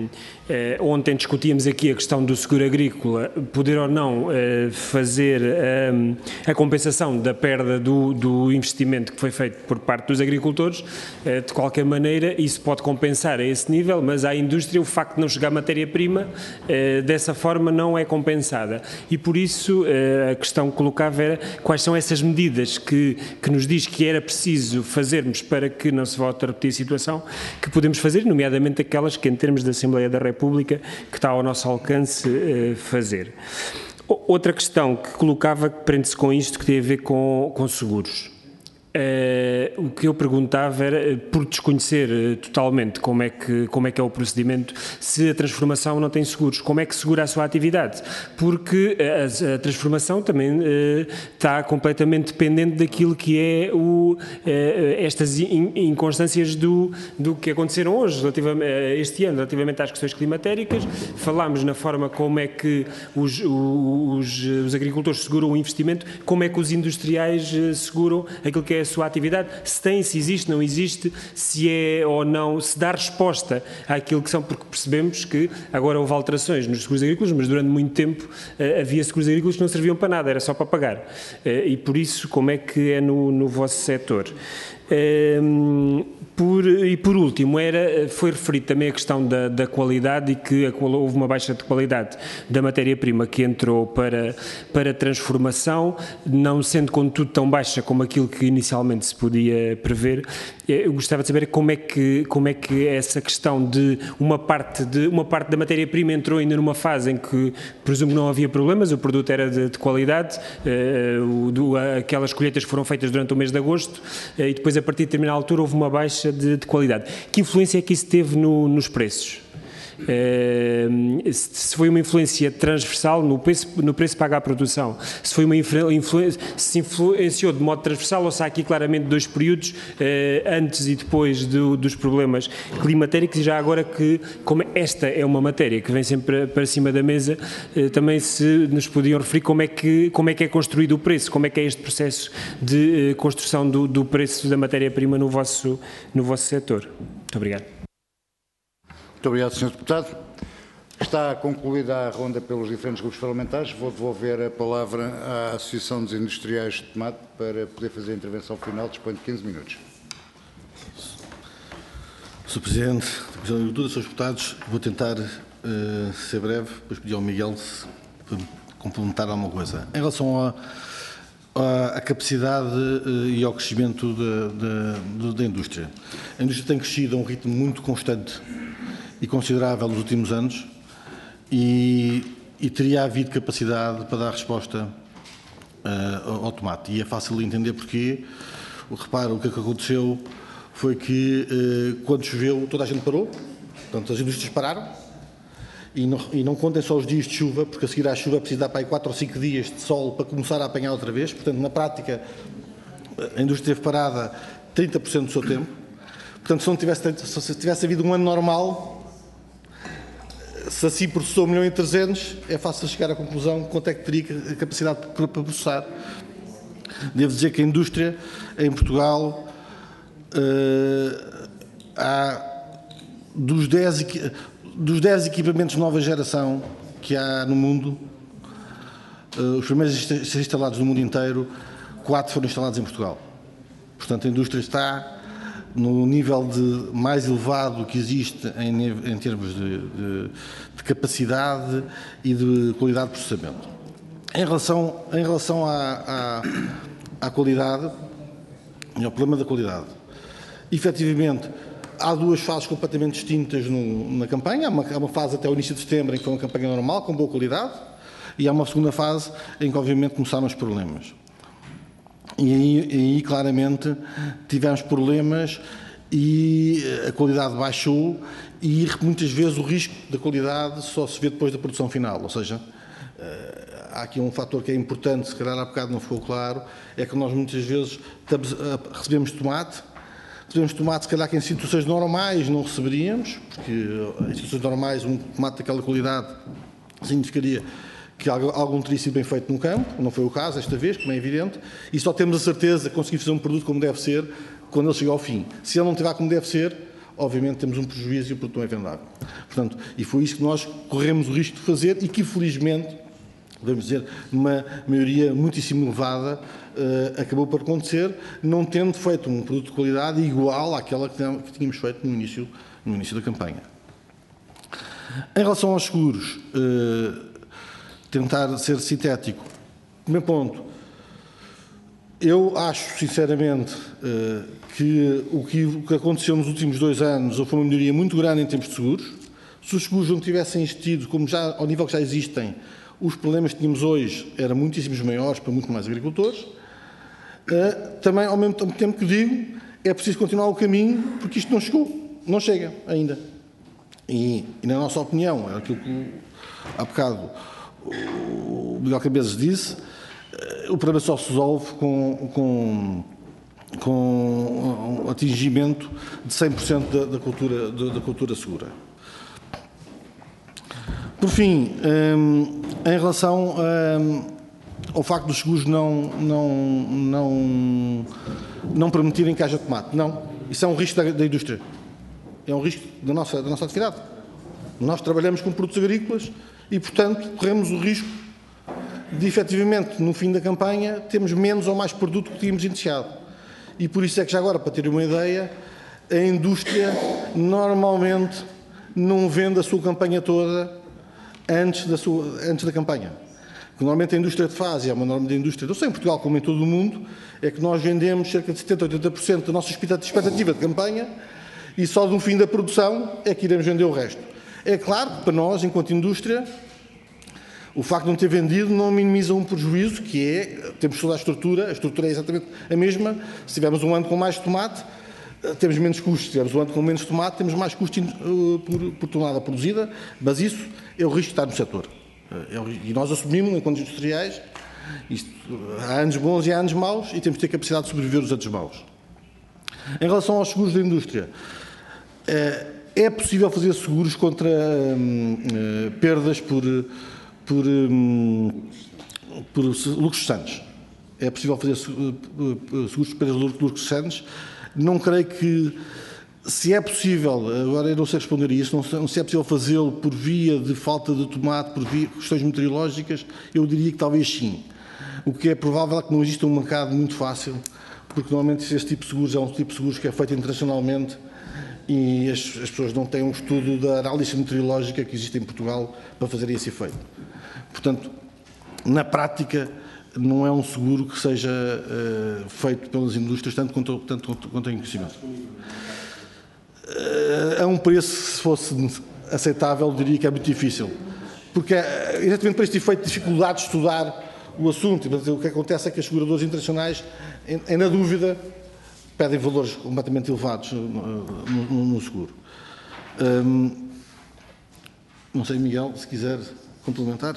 Eh, ontem discutíamos aqui a questão do seguro agrícola, poder ou não eh, fazer eh, a compensação da perda do, do investimento que foi feito por parte dos agricultores. Eh, de qualquer maneira, isso pode compensar a esse nível, mas à indústria o facto de não chegar matéria-prima eh, dessa forma não é compensada. E por isso eh, a questão que colocava era quais são essas medidas que, que nos diz que era preciso fazermos para que não se volte a repetir a situação, que podemos fazer, nomeadamente aquelas que em termos da Assembleia da República que está ao nosso alcance uh, fazer. Outra questão que colocava, que prende-se com isto, que tem a ver com, com seguros. Uh, o que eu perguntava era, por desconhecer uh, totalmente como é, que, como é que é o procedimento, se a transformação não tem seguros, como é que segura a sua atividade? Porque a, a transformação também uh, está completamente dependente daquilo que é o, uh, estas in, inconstâncias do, do que aconteceram hoje, relativamente, uh, este ano, relativamente às questões climatéricas. Falámos na forma como é que os, os, os agricultores seguram o investimento, como é que os industriais uh, seguram aquilo que é a sua atividade, se tem, se existe, não existe, se é ou não, se dá resposta àquilo que são, porque percebemos que agora houve alterações nos seguros agrícolas, mas durante muito tempo uh, havia seguros agrícolas que não serviam para nada, era só para pagar. Uh, e por isso, como é que é no, no vosso setor? Um, por, e por último, era, foi referido também a questão da, da qualidade e que a, houve uma baixa de qualidade da matéria-prima que entrou para, para transformação, não sendo contudo tão baixa como aquilo que inicialmente se podia prever. Eu gostava de saber como é que, como é que essa questão de uma parte, de, uma parte da matéria-prima entrou ainda numa fase em que presumo não havia problemas, o produto era de, de qualidade, uh, o, do, aquelas colheitas foram feitas durante o mês de agosto uh, e depois a partir de determinada altura houve uma baixa de, de qualidade. Que influência é que isso teve no, nos preços? Uh, se foi uma influência transversal no preço, no preço pago à produção, se foi uma influência, se influenciou de modo transversal ou se há aqui claramente dois períodos, uh, antes e depois do, dos problemas climatéricos, e já agora que, como esta é uma matéria que vem sempre para cima da mesa, uh, também se nos podiam referir como é, que, como é que é construído o preço, como é que é este processo de uh, construção do, do preço da matéria-prima no vosso, no vosso setor. Muito obrigado. Muito obrigado, senhor Deputado. Está concluída a ronda pelos diferentes grupos parlamentares. Vou devolver a palavra à Associação dos Industriais de Tomate para poder fazer a intervenção final. Dispõe de quinze minutos. senhor Presidente da Comissão de Agricultura, senhores Deputados, vou tentar uh, ser breve, depois pedir ao Miguel se para complementar alguma coisa. Em relação à, à, à capacidade uh, e ao crescimento da, da, da indústria. A indústria tem crescido a um ritmo muito constante e considerável nos últimos anos e, e teria havido capacidade para dar resposta uh, ao tomate. E é fácil de entender porquê. Repara, o que aconteceu foi que uh, quando choveu toda a gente parou, portanto as indústrias pararam e não, e não contem só os dias de chuva, porque a seguir à chuva é preciso dar para aí quatro ou cinco dias de sol para começar a apanhar outra vez. Portanto, na prática, a indústria esteve parada trinta por cento do seu tempo. Portanto, se não tivesse, se tivesse havido um ano normal, se assim processou um milhão e trezentos, é fácil chegar à conclusão de quanto é que teria capacidade para processar. Devo dizer que a indústria em Portugal uh, há dos dez, dos dez equipamentos de nova geração que há no mundo, uh, os primeiros a ser instalados no mundo inteiro, quatro foram instalados em Portugal. Portanto, a indústria está no nível de mais elevado que existe em, em termos de, de, de capacidade e de qualidade de processamento. Em relação, em relação à, à, à qualidade, e ao problema da qualidade, efetivamente, há duas fases completamente distintas no, na campanha. Há uma, há uma fase até o início de setembro em que foi uma campanha normal, com boa qualidade, e há uma segunda fase em que, obviamente, começaram os problemas. E aí, aí, claramente, tivemos problemas e a qualidade baixou e, muitas vezes, o risco da qualidade só se vê depois da produção final. Ou seja, há aqui um fator que é importante, se calhar há bocado não ficou claro, é que nós, muitas vezes, estamos, recebemos tomate, recebemos tomate, se calhar, que em situações normais não receberíamos, porque em situações normais um tomate daquela qualidade significaria que algo teria sido bem feito no campo, não foi o caso esta vez, como é evidente, e só temos a certeza de conseguir fazer um produto como deve ser quando ele chega ao fim. Se ele não estiver como deve ser, obviamente temos um prejuízo e o produto não é vendável. Portanto, e foi isso que nós corremos o risco de fazer e que, infelizmente, podemos dizer, numa maioria muitíssimo elevada, uh, acabou por acontecer, não tendo feito um produto de qualidade igual àquela que tínhamos feito no início, no início da campanha. Em relação aos seguros, uh, tentar ser sintético. Primeiro ponto, eu acho, sinceramente, que o que aconteceu nos últimos dois anos foi uma melhoria muito grande em termos de seguros. Se os seguros não tivessem existido, como já, ao nível que já existem, os problemas que tínhamos hoje eram muitíssimos maiores para muito mais agricultores. Também, ao mesmo tempo que digo, é preciso continuar o caminho, porque isto não chegou, não chega ainda. E, e na nossa opinião, é aquilo que há bocado o Miguel Cabezas disse, o problema só se resolve com, com, com um atingimento de cem por cento da, da, cultura, da, da cultura segura. Por fim, um, em relação um, ao facto dos seguros não, não, não, não permitirem que haja tomate, não. Isso é um risco da, da indústria. É um risco da nossa, da nossa atividade. Nós trabalhamos com produtos agrícolas e, portanto, corremos o risco de, efetivamente, no fim da campanha, termos menos ou mais produto que tínhamos iniciado. E por isso é que, já agora, para ter uma ideia, a indústria normalmente não vende a sua campanha toda antes da, sua, antes da campanha. Normalmente a indústria de fase, é uma norma da indústria, não só em Portugal como em todo o mundo, é que nós vendemos cerca de setenta a oitenta por cento da nossa expectativa de campanha e só no fim da produção é que iremos vender o resto. É claro que para nós, enquanto indústria, o facto de não ter vendido não minimiza um prejuízo, que é, temos toda a estrutura, a estrutura é exatamente a mesma. Se tivermos um ano com mais tomate, temos menos custos. Se tivermos um ano com menos tomate, temos mais custos por, por tonelada produzida, mas isso é o risco de estar no setor. E nós assumimos, enquanto industriais, isto, há anos bons e há anos maus, e temos de ter capacidade de sobreviver aos anos maus. Em relação aos seguros da indústria, é possível fazer seguros contra hum, perdas por, por, hum, por lucros cessantes. É possível fazer seguros de perdas de lucros cessantes. Não creio que Se é possível, agora eu não sei responder a isso, não sei, não se é possível fazê-lo por via de falta de tomate, por via de questões meteorológicas, eu diria que talvez sim. O que é provável é que não exista um mercado muito fácil, porque normalmente esse tipo de seguros é um tipo de seguros que é feito internacionalmente e as, as pessoas não têm um estudo da análise meteorológica que existe em Portugal para fazer esse efeito. Portanto, na prática, não é um seguro que seja uh, feito pelas indústrias, tanto quanto, tanto quanto, quanto em conhecimento. Uh, a um preço, se fosse aceitável, diria que é muito difícil. Porque, é, exatamente para este efeito de dificuldade de estudar o assunto, o que acontece é que as seguradoras internacionais, em, em na dúvida, pedem valores completamente elevados no, no, no seguro. Um, não sei, Miguel, se quiser complementar.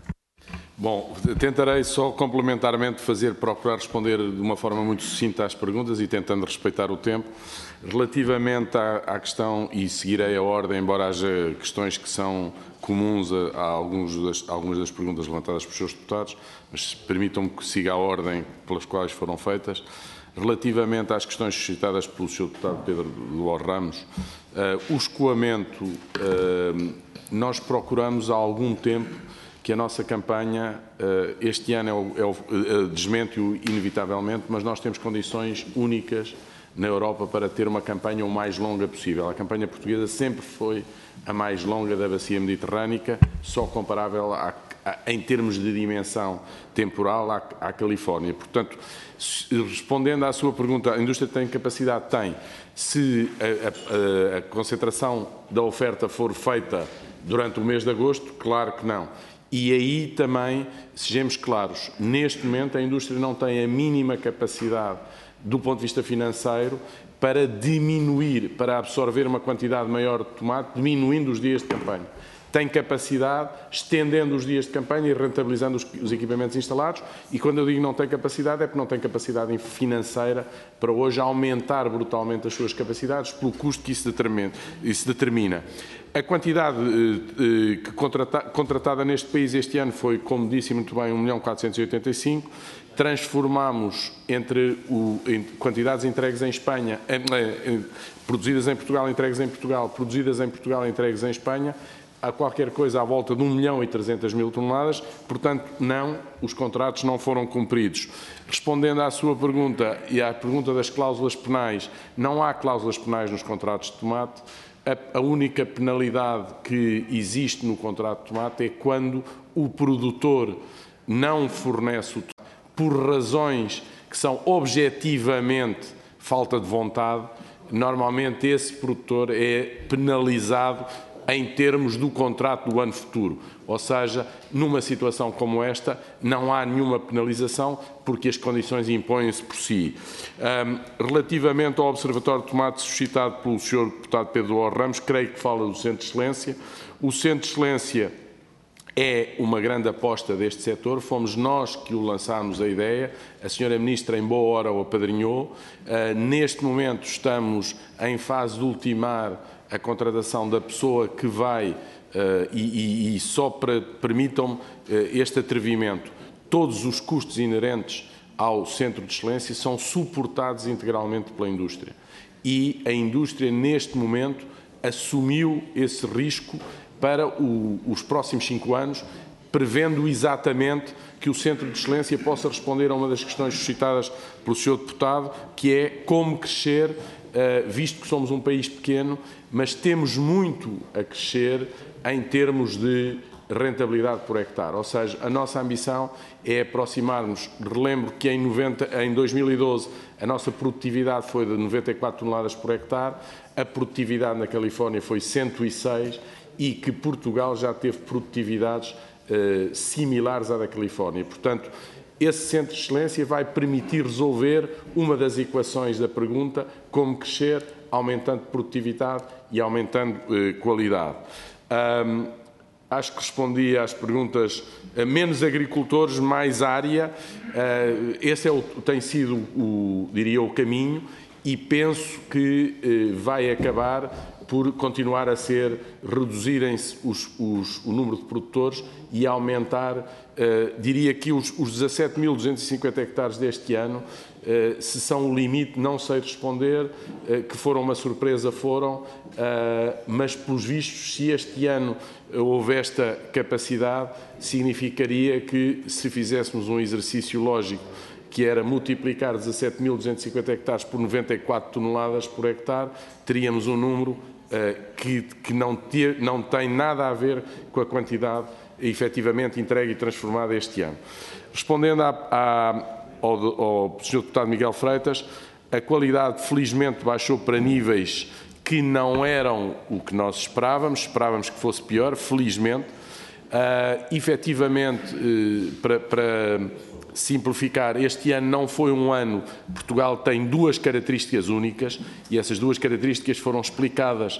Bom, tentarei só complementarmente fazer, procurar responder de uma forma muito sucinta às perguntas e tentando respeitar o tempo. Relativamente à, à questão, e seguirei a ordem, embora haja questões que são comuns a, a, alguns das, a algumas das perguntas levantadas pelos seus deputados, mas permitam-me que siga a ordem pelas quais foram feitas. Relativamente às questões suscitadas pelo seu deputado Pedro Ló Ramos, uh, o escoamento, uh, nós procuramos há algum tempo que a nossa campanha, uh, este ano é o, é o uh, desmente-o inevitavelmente, mas nós temos condições únicas na Europa para ter uma campanha o mais longa possível. A campanha portuguesa sempre foi a mais longa da bacia mediterrânica, só comparável à, a, em termos de dimensão temporal à, à Califórnia. Portanto, respondendo à sua pergunta, a indústria tem capacidade? Tem. Se a, a, a concentração da oferta for feita durante o mês de agosto, claro que não. E aí também, sejamos claros, neste momento a indústria não tem a mínima capacidade do ponto de vista financeiro para diminuir, para absorver uma quantidade maior de tomate, diminuindo os dias de campanha. Tem capacidade, estendendo os dias de campanha e rentabilizando os, os equipamentos instalados, e quando eu digo não tem capacidade é porque não tem capacidade financeira para hoje aumentar brutalmente as suas capacidades pelo custo que isso determina. Isso determina. A quantidade eh, que contrata, contratada neste país este ano foi, como disse muito bem, um milhão quatrocentos e oitenta e cinco. Transformamos entre o, em quantidades entregues em Espanha, em, em, produzidas em Portugal, entregues em Portugal, produzidas em Portugal, entregues em Espanha, a qualquer coisa à volta de um milhão e trezentas mil toneladas, portanto, não, os contratos não foram cumpridos. Respondendo à sua pergunta e à pergunta das cláusulas penais, não há cláusulas penais nos contratos de tomate. A, a única penalidade que existe no contrato de tomate é quando o produtor não fornece o tomate por razões que são objetivamente falta de vontade. Normalmente esse produtor é penalizado em termos do contrato do ano futuro. Ou seja, numa situação como esta, não há nenhuma penalização porque as condições impõem-se por si. Um, relativamente ao Observatório de Tomate suscitado pelo senhor deputado Pedro Ló Ramos, creio que fala do Centro de Excelência. O Centro de Excelência é uma grande aposta deste setor, fomos nós que o lançámos a ideia, a senhora Ministra em boa hora o apadrinhou. Uh, neste momento estamos em fase de ultimar a contratação da pessoa que vai, uh, e, e, e só para, permitam-me uh, este atrevimento, todos os custos inerentes ao Centro de Excelência são suportados integralmente pela indústria. E a indústria, neste momento, assumiu esse risco para o, os próximos cinco anos, prevendo exatamente que o Centro de Excelência possa responder a uma das questões suscitadas pelo senhor deputado, que é como crescer, uh, visto que somos um país pequeno, mas temos muito a crescer em termos de rentabilidade por hectare. Ou seja, a nossa ambição é aproximarmos, relembro que em, noventa, em dois mil e doze a nossa produtividade foi de noventa e quatro toneladas por hectare, a produtividade na Califórnia foi cento e seis e que Portugal já teve produtividades eh, similares à da Califórnia. Portanto, esse Centro de Excelência vai permitir resolver uma das equações da pergunta, como crescer, aumentando produtividade e aumentando eh, qualidade. Um, acho que respondi às perguntas, uh, menos agricultores, mais área, uh, esse é o, tem sido, o, diria, o caminho, e penso que uh, vai acabar por continuar a ser, reduzirem-se os, os, o número de produtores e aumentar, uh, diria que os, os dezassete mil duzentos e cinquenta hectares deste ano, uh, se são o limite, não sei responder, uh, que foram uma surpresa, foram, uh, mas pelos vistos, se este ano houve esta capacidade, significaria que se fizéssemos um exercício lógico, que era multiplicar dezassete mil duzentos e cinquenta hectares por noventa e quatro toneladas por hectare, teríamos um número uh, que, que não, te, não tem nada a ver com a quantidade efetivamente entregue e transformada este ano. Respondendo à, à, ao, ao senhor Deputado Miguel Freitas, a qualidade felizmente baixou para níveis que não eram o que nós esperávamos, esperávamos que fosse pior, felizmente. Uh, efetivamente, uh, para, para simplificar, este ano não foi um ano, Portugal tem duas características únicas e essas duas características foram explicadas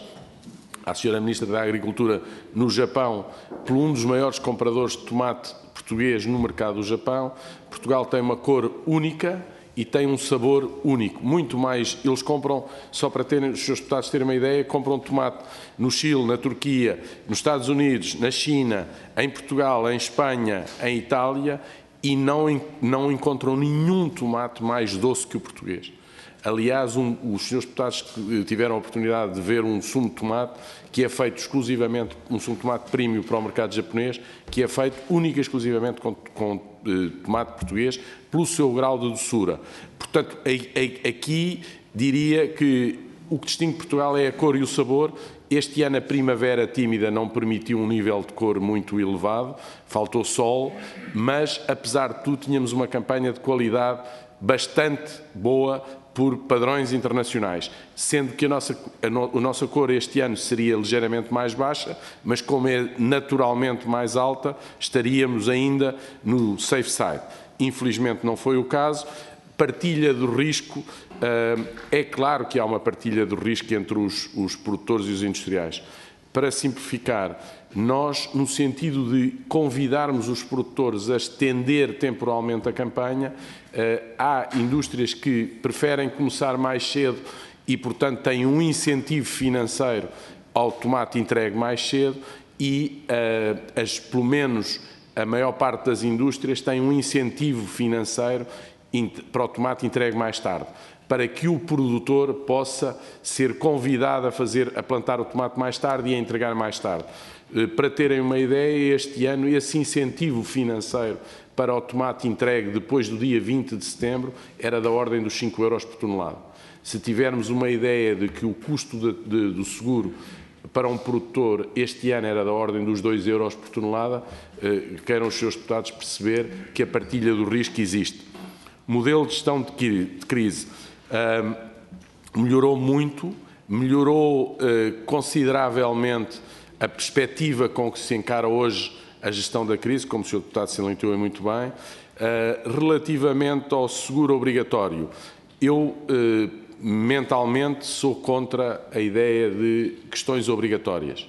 à senhora Ministra da Agricultura no Japão por um dos maiores compradores de tomate português no mercado do Japão. Portugal tem uma cor única e tem um sabor único, muito mais, eles compram, só para terem, os seus deputados terem uma ideia, compram tomate no Chile, na Turquia, nos Estados Unidos, na China, em Portugal, em Espanha, em Itália, e não, não encontram nenhum tomate mais doce que o português. Aliás, um, os senhores deputados que tiveram a oportunidade de ver um sumo de tomate, que é feito exclusivamente, um sumo de tomate premium para o mercado japonês, que é feito única e exclusivamente com, com eh, tomate português, pelo seu grau de doçura. Portanto, a, a, aqui diria que o que distingue Portugal é a cor e o sabor. Este ano a primavera tímida não permitiu um nível de cor muito elevado, faltou sol, mas apesar de tudo tínhamos uma campanha de qualidade bastante boa por padrões internacionais, sendo que a nossa, a, no, a nossa cor este ano seria ligeiramente mais baixa, mas como é naturalmente mais alta, estaríamos ainda no safe side. Infelizmente não foi o caso. Partilha do risco, é claro que há uma partilha do risco entre os, os produtores e os industriais. Para simplificar, nós, no sentido de convidarmos os produtores a estender temporalmente a campanha, há indústrias que preferem começar mais cedo e, portanto, têm um incentivo financeiro ao tomate entregue mais cedo e, as, pelo menos, a maior parte das indústrias tem um incentivo financeiro para o tomate entregue mais tarde, para que o produtor possa ser convidado a, fazer, a plantar o tomate mais tarde e a entregar mais tarde. Para terem uma ideia, este ano esse incentivo financeiro para o tomate entregue depois do dia vinte de setembro era da ordem dos cinco euros por tonelada. Se tivermos uma ideia de que o custo de, de, do seguro para um produtor este ano era da ordem dos dois euros por tonelada, eh, queiram os seus deputados perceber que a partilha do risco existe. Modelo de gestão de crise uh, melhorou muito, melhorou uh, consideravelmente a perspectiva com que se encara hoje a gestão da crise, como o senhor deputado salientou muito bem. Uh, relativamente ao seguro obrigatório, eu uh, mentalmente sou contra a ideia de questões obrigatórias.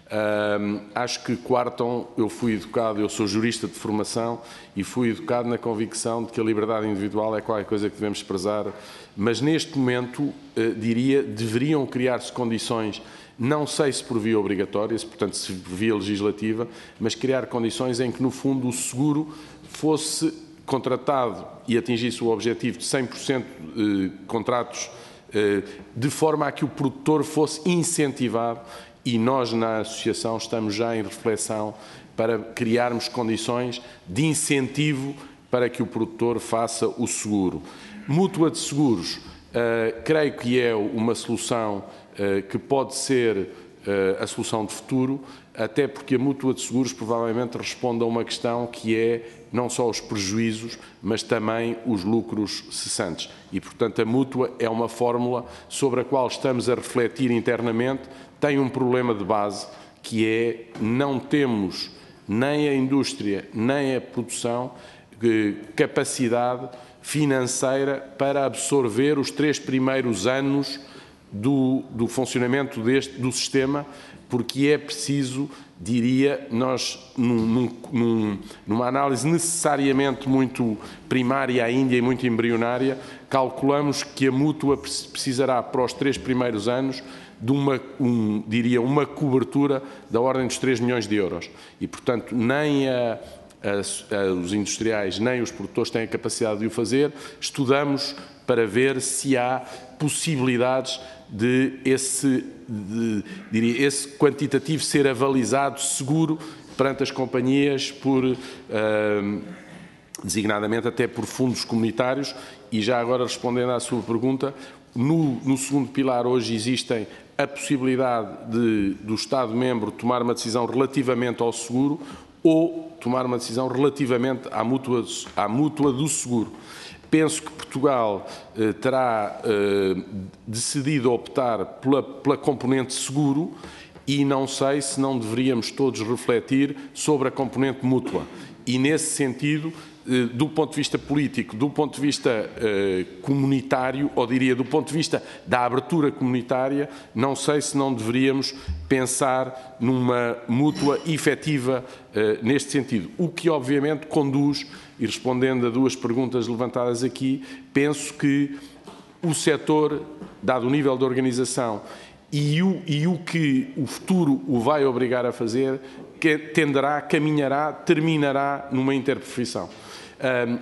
Uh, acho que coartam, eu fui educado, eu sou jurista de formação e fui educado na convicção de que a liberdade individual é qualquer coisa que devemos prezar, mas neste momento, uh, diria, deveriam criar-se condições, não sei se por via obrigatória, se, portanto se por via legislativa, mas criar condições em que no fundo o seguro fosse contratado e atingisse o objetivo de cem por cento de contratos uh, de forma a que o produtor fosse incentivado. E nós, na Associação, estamos já em reflexão para criarmos condições de incentivo para que o produtor faça o seguro. Mútua de seguros, uh, creio que é uma solução uh, que pode ser uh, a solução de futuro, até porque a mútua de seguros provavelmente responde a uma questão que é não só os prejuízos, mas também os lucros cessantes. E, portanto, a mútua é uma fórmula sobre a qual estamos a refletir internamente. Tem um problema de base, que é não temos nem a indústria, nem a produção capacidade financeira para absorver os três primeiros anos do, do funcionamento deste, do sistema, porque é preciso, diria, nós, num, num, numa análise necessariamente muito primária ainda e muito embrionária, calculamos que a mútua precisará, para os três primeiros anos, de uma, um, diria, uma cobertura da ordem dos três milhões de euros. E, portanto, nem a, a, a, os industriais, nem os produtores têm a capacidade de o fazer. Estudamos para ver se há possibilidades de esse, de, diria, esse quantitativo ser avalizado seguro perante as companhias por, uh, designadamente até por fundos comunitários. E já agora respondendo à sua pergunta, no, no segundo pilar hoje existem a possibilidade de, do Estado-membro tomar uma decisão relativamente ao seguro ou tomar uma decisão relativamente à mútua, à mútua do seguro. Penso que Portugal eh, terá eh, decidido optar pela, pela componente seguro e não sei se não deveríamos todos refletir sobre a componente mútua. E, nesse sentido, eh, do ponto de vista político, do ponto de vista eh, comunitário, ou diria do ponto de vista da abertura comunitária, não sei se não deveríamos pensar numa mútua efetiva eh, neste sentido. O que, obviamente, conduz, e respondendo a duas perguntas levantadas aqui, penso que o setor, dado o nível de organização e o, e o que o futuro o vai obrigar a fazer, que tenderá, caminhará, terminará numa interprofissão. Um,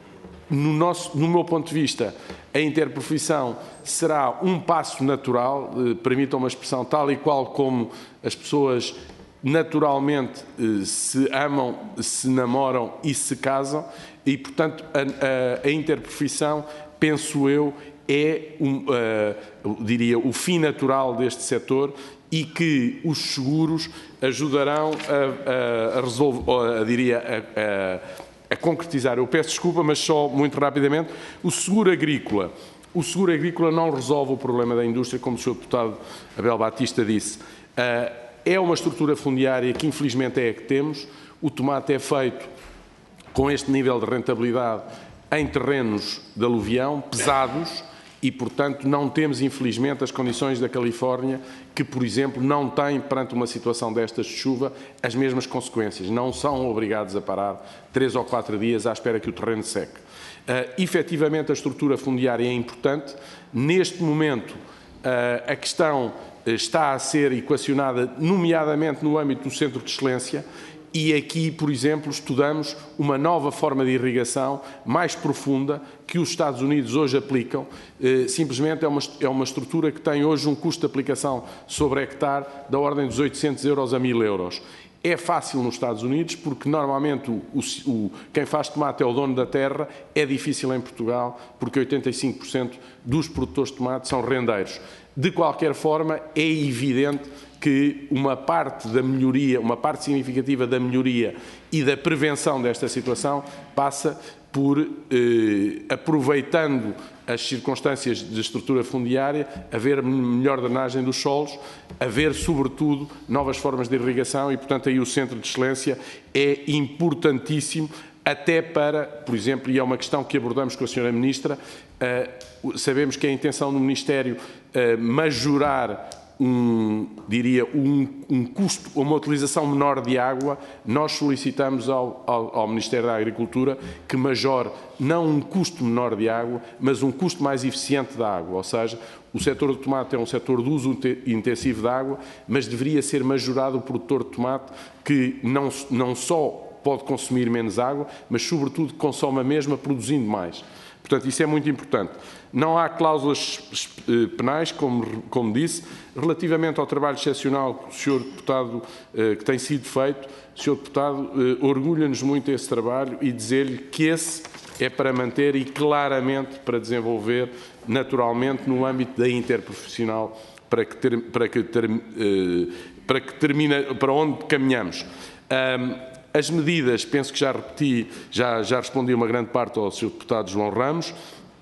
no, nosso, no meu ponto de vista, a interprofissão será um passo natural, eh, permitam uma expressão, tal e qual como as pessoas naturalmente eh, se amam, se namoram e se casam, e, portanto, a, a, a interprofissão, penso eu, é, um, uh, diria, o fim natural deste setor e que os seguros ajudarão a, a, a resolver, a, diria, a, a, a concretizar. Eu peço desculpa, mas só muito rapidamente, o seguro agrícola. O seguro agrícola não resolve o problema da indústria, como o senhor deputado Abel Batista disse. Uh, é uma estrutura fundiária que, infelizmente, é a que temos. O tomate é feito com este nível de rentabilidade em terrenos de aluvião, pesados, e, portanto, não temos, infelizmente, as condições da Califórnia, que, por exemplo, não têm, perante uma situação destas de chuva, as mesmas consequências. Não são obrigados a parar três ou quatro dias à espera que o terreno seque. Uh, efetivamente, a estrutura fundiária é importante. Neste momento, uh, a questão está a ser equacionada, nomeadamente no âmbito do Centro de Excelência, e aqui, por exemplo, estudamos uma nova forma de irrigação mais profunda que os Estados Unidos hoje aplicam. Eh, simplesmente é uma, é uma estrutura que tem hoje um custo de aplicação sobre hectare da ordem dos oitocentos euros a mil euros. É fácil nos Estados Unidos porque normalmente o, o, quem faz tomate é o dono da terra, é difícil em Portugal porque oitenta e cinco por cento dos produtores de tomate são rendeiros. De qualquer forma, é evidente que uma parte da melhoria, uma parte significativa da melhoria e da prevenção desta situação passa por, eh, aproveitando as circunstâncias de estrutura fundiária, haver melhor drenagem dos solos, haver, sobretudo, novas formas de irrigação e, portanto, aí o Centro de Excelência é importantíssimo, até para, por exemplo, e é uma questão que abordamos com a senhora Ministra, eh, sabemos que a intenção do Ministério eh, majorar Um, diria, um, um custo, uma utilização menor de água. Nós solicitamos ao, ao, ao Ministério da Agricultura que majore não um custo menor de água, mas um custo mais eficiente da água. Ou seja, o setor do tomate é um setor de uso intensivo de água, mas deveria ser majorado o produtor de tomate que não, não só pode consumir menos água, mas sobretudo consome a mesma produzindo mais. Portanto, isso é muito importante. Não há cláusulas penais, como, como disse. Relativamente ao trabalho excepcional que o senhor deputado, que tem sido feito, o senhor deputado orgulha-nos muito esse trabalho e dizer-lhe que esse é para manter e claramente para desenvolver naturalmente no âmbito da interprofissional para que, ter, para que, ter, para que termine, para onde caminhamos. As medidas, penso que já repeti, já, já respondi uma grande parte ao senhor deputado João Ramos.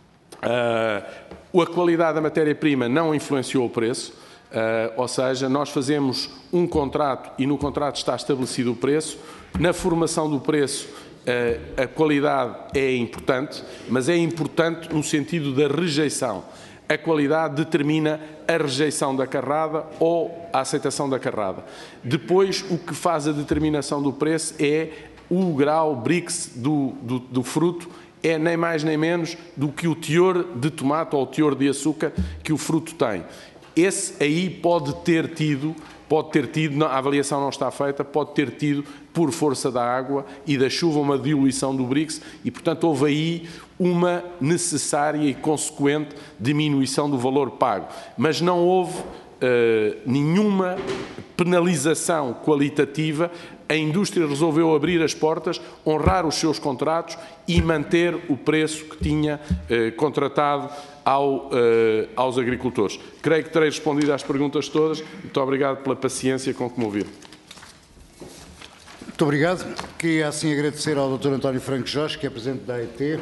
Uh, a qualidade da matéria-prima não influenciou o preço, uh, ou seja, nós fazemos um contrato e no contrato está estabelecido o preço. Na formação do preço, uh, a qualidade é importante, mas é importante no sentido da rejeição. a qualidade determina a rejeição da carrada ou a aceitação da carrada. Depois, o que faz a determinação do preço é o grau Brix do, do, do fruto, é nem mais nem menos do que o teor de tomate ou o teor de açúcar que o fruto tem. Esse aí pode ter tido, pode ter tido, a avaliação não está feita, pode ter tido, por força da água e da chuva, uma diluição do Brix e, portanto, houve aí uma necessária e consequente diminuição do valor pago. Mas não houve uh, nenhuma penalização qualitativa. A indústria resolveu abrir as portas, honrar os seus contratos e manter o preço que tinha eh, contratado ao, eh, aos agricultores. Creio que terei respondido às perguntas todas. Muito obrigado pela paciência com que me ouviram. Muito obrigado. Queria assim agradecer ao doutor António Franco Jorge, que é presidente da A E T.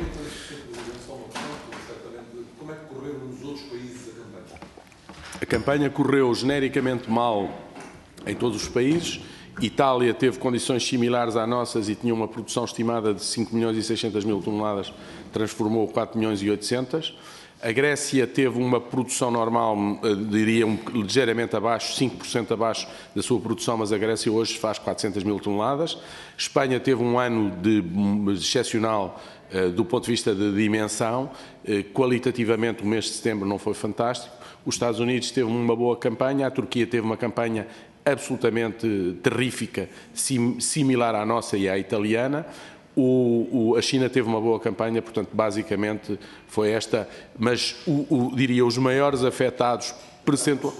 Como é que correu nos outros países a campanha? A campanha correu genericamente mal em todos os países. Itália teve condições similares às nossas e tinha uma produção estimada de cinco milhões e seiscentas mil toneladas, transformou quatro milhões e oitocentas. A Grécia teve uma produção normal, diria, um, ligeiramente abaixo, cinco por cento abaixo da sua produção, mas a Grécia hoje faz quatrocentas mil toneladas. Espanha teve um ano de, de excepcional uh, do ponto de vista de dimensão. Uh, qualitativamente, o mês de setembro não foi fantástico. Os Estados Unidos teve uma boa campanha, a Turquia teve uma campanha absolutamente terrífica, sim, similar à nossa e à italiana. O, o, a China teve uma boa campanha, portanto, basicamente foi esta, mas, o, o, diria, os maiores afetados percentuais.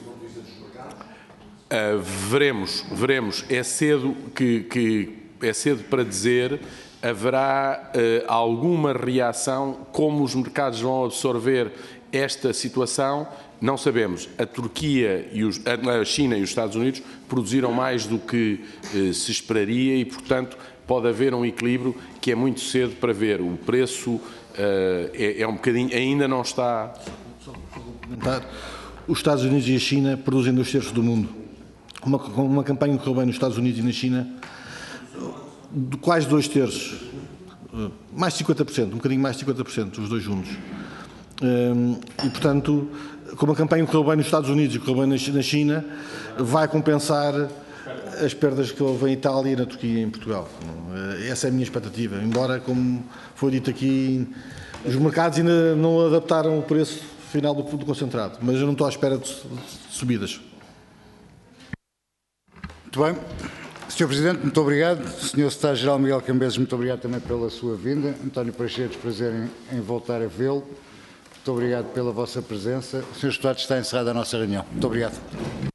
Uh, veremos, veremos. É cedo, que, que, é cedo para dizer, haverá uh, alguma reação, como os mercados vão absorver esta situação, não sabemos. A Turquia, e os, a China e os Estados Unidos produziram mais do que uh, se esperaria e, portanto, pode haver um equilíbrio que é muito cedo para ver. O preço uh, é, é um bocadinho, ainda não está... Só, só complementar. Os Estados Unidos e a China produzem dois terços do mundo. Uma, uma campanha que correu bem nos Estados Unidos e na China, de quase dois terços, mais de cinquenta por cento, um bocadinho mais de cinquenta por cento, os dois juntos. Um, e, portanto, como a campanha correu bem nos Estados Unidos e correu bem na China, vai compensar as perdas que houve em Itália, e na Turquia e em Portugal. Essa é a minha expectativa, embora, como foi dito aqui, os mercados ainda não adaptaram o preço final do, do concentrado, mas eu não estou à espera de subidas. Muito bem. senhor Presidente, muito obrigado. senhor Secretário-Geral Miguel Cambeses, muito obrigado também pela sua vinda. António Praxedes, prazer em, em voltar a vê-lo. Muito obrigado pela vossa presença. senhores Deputados, está encerrada a nossa reunião. Muito obrigado.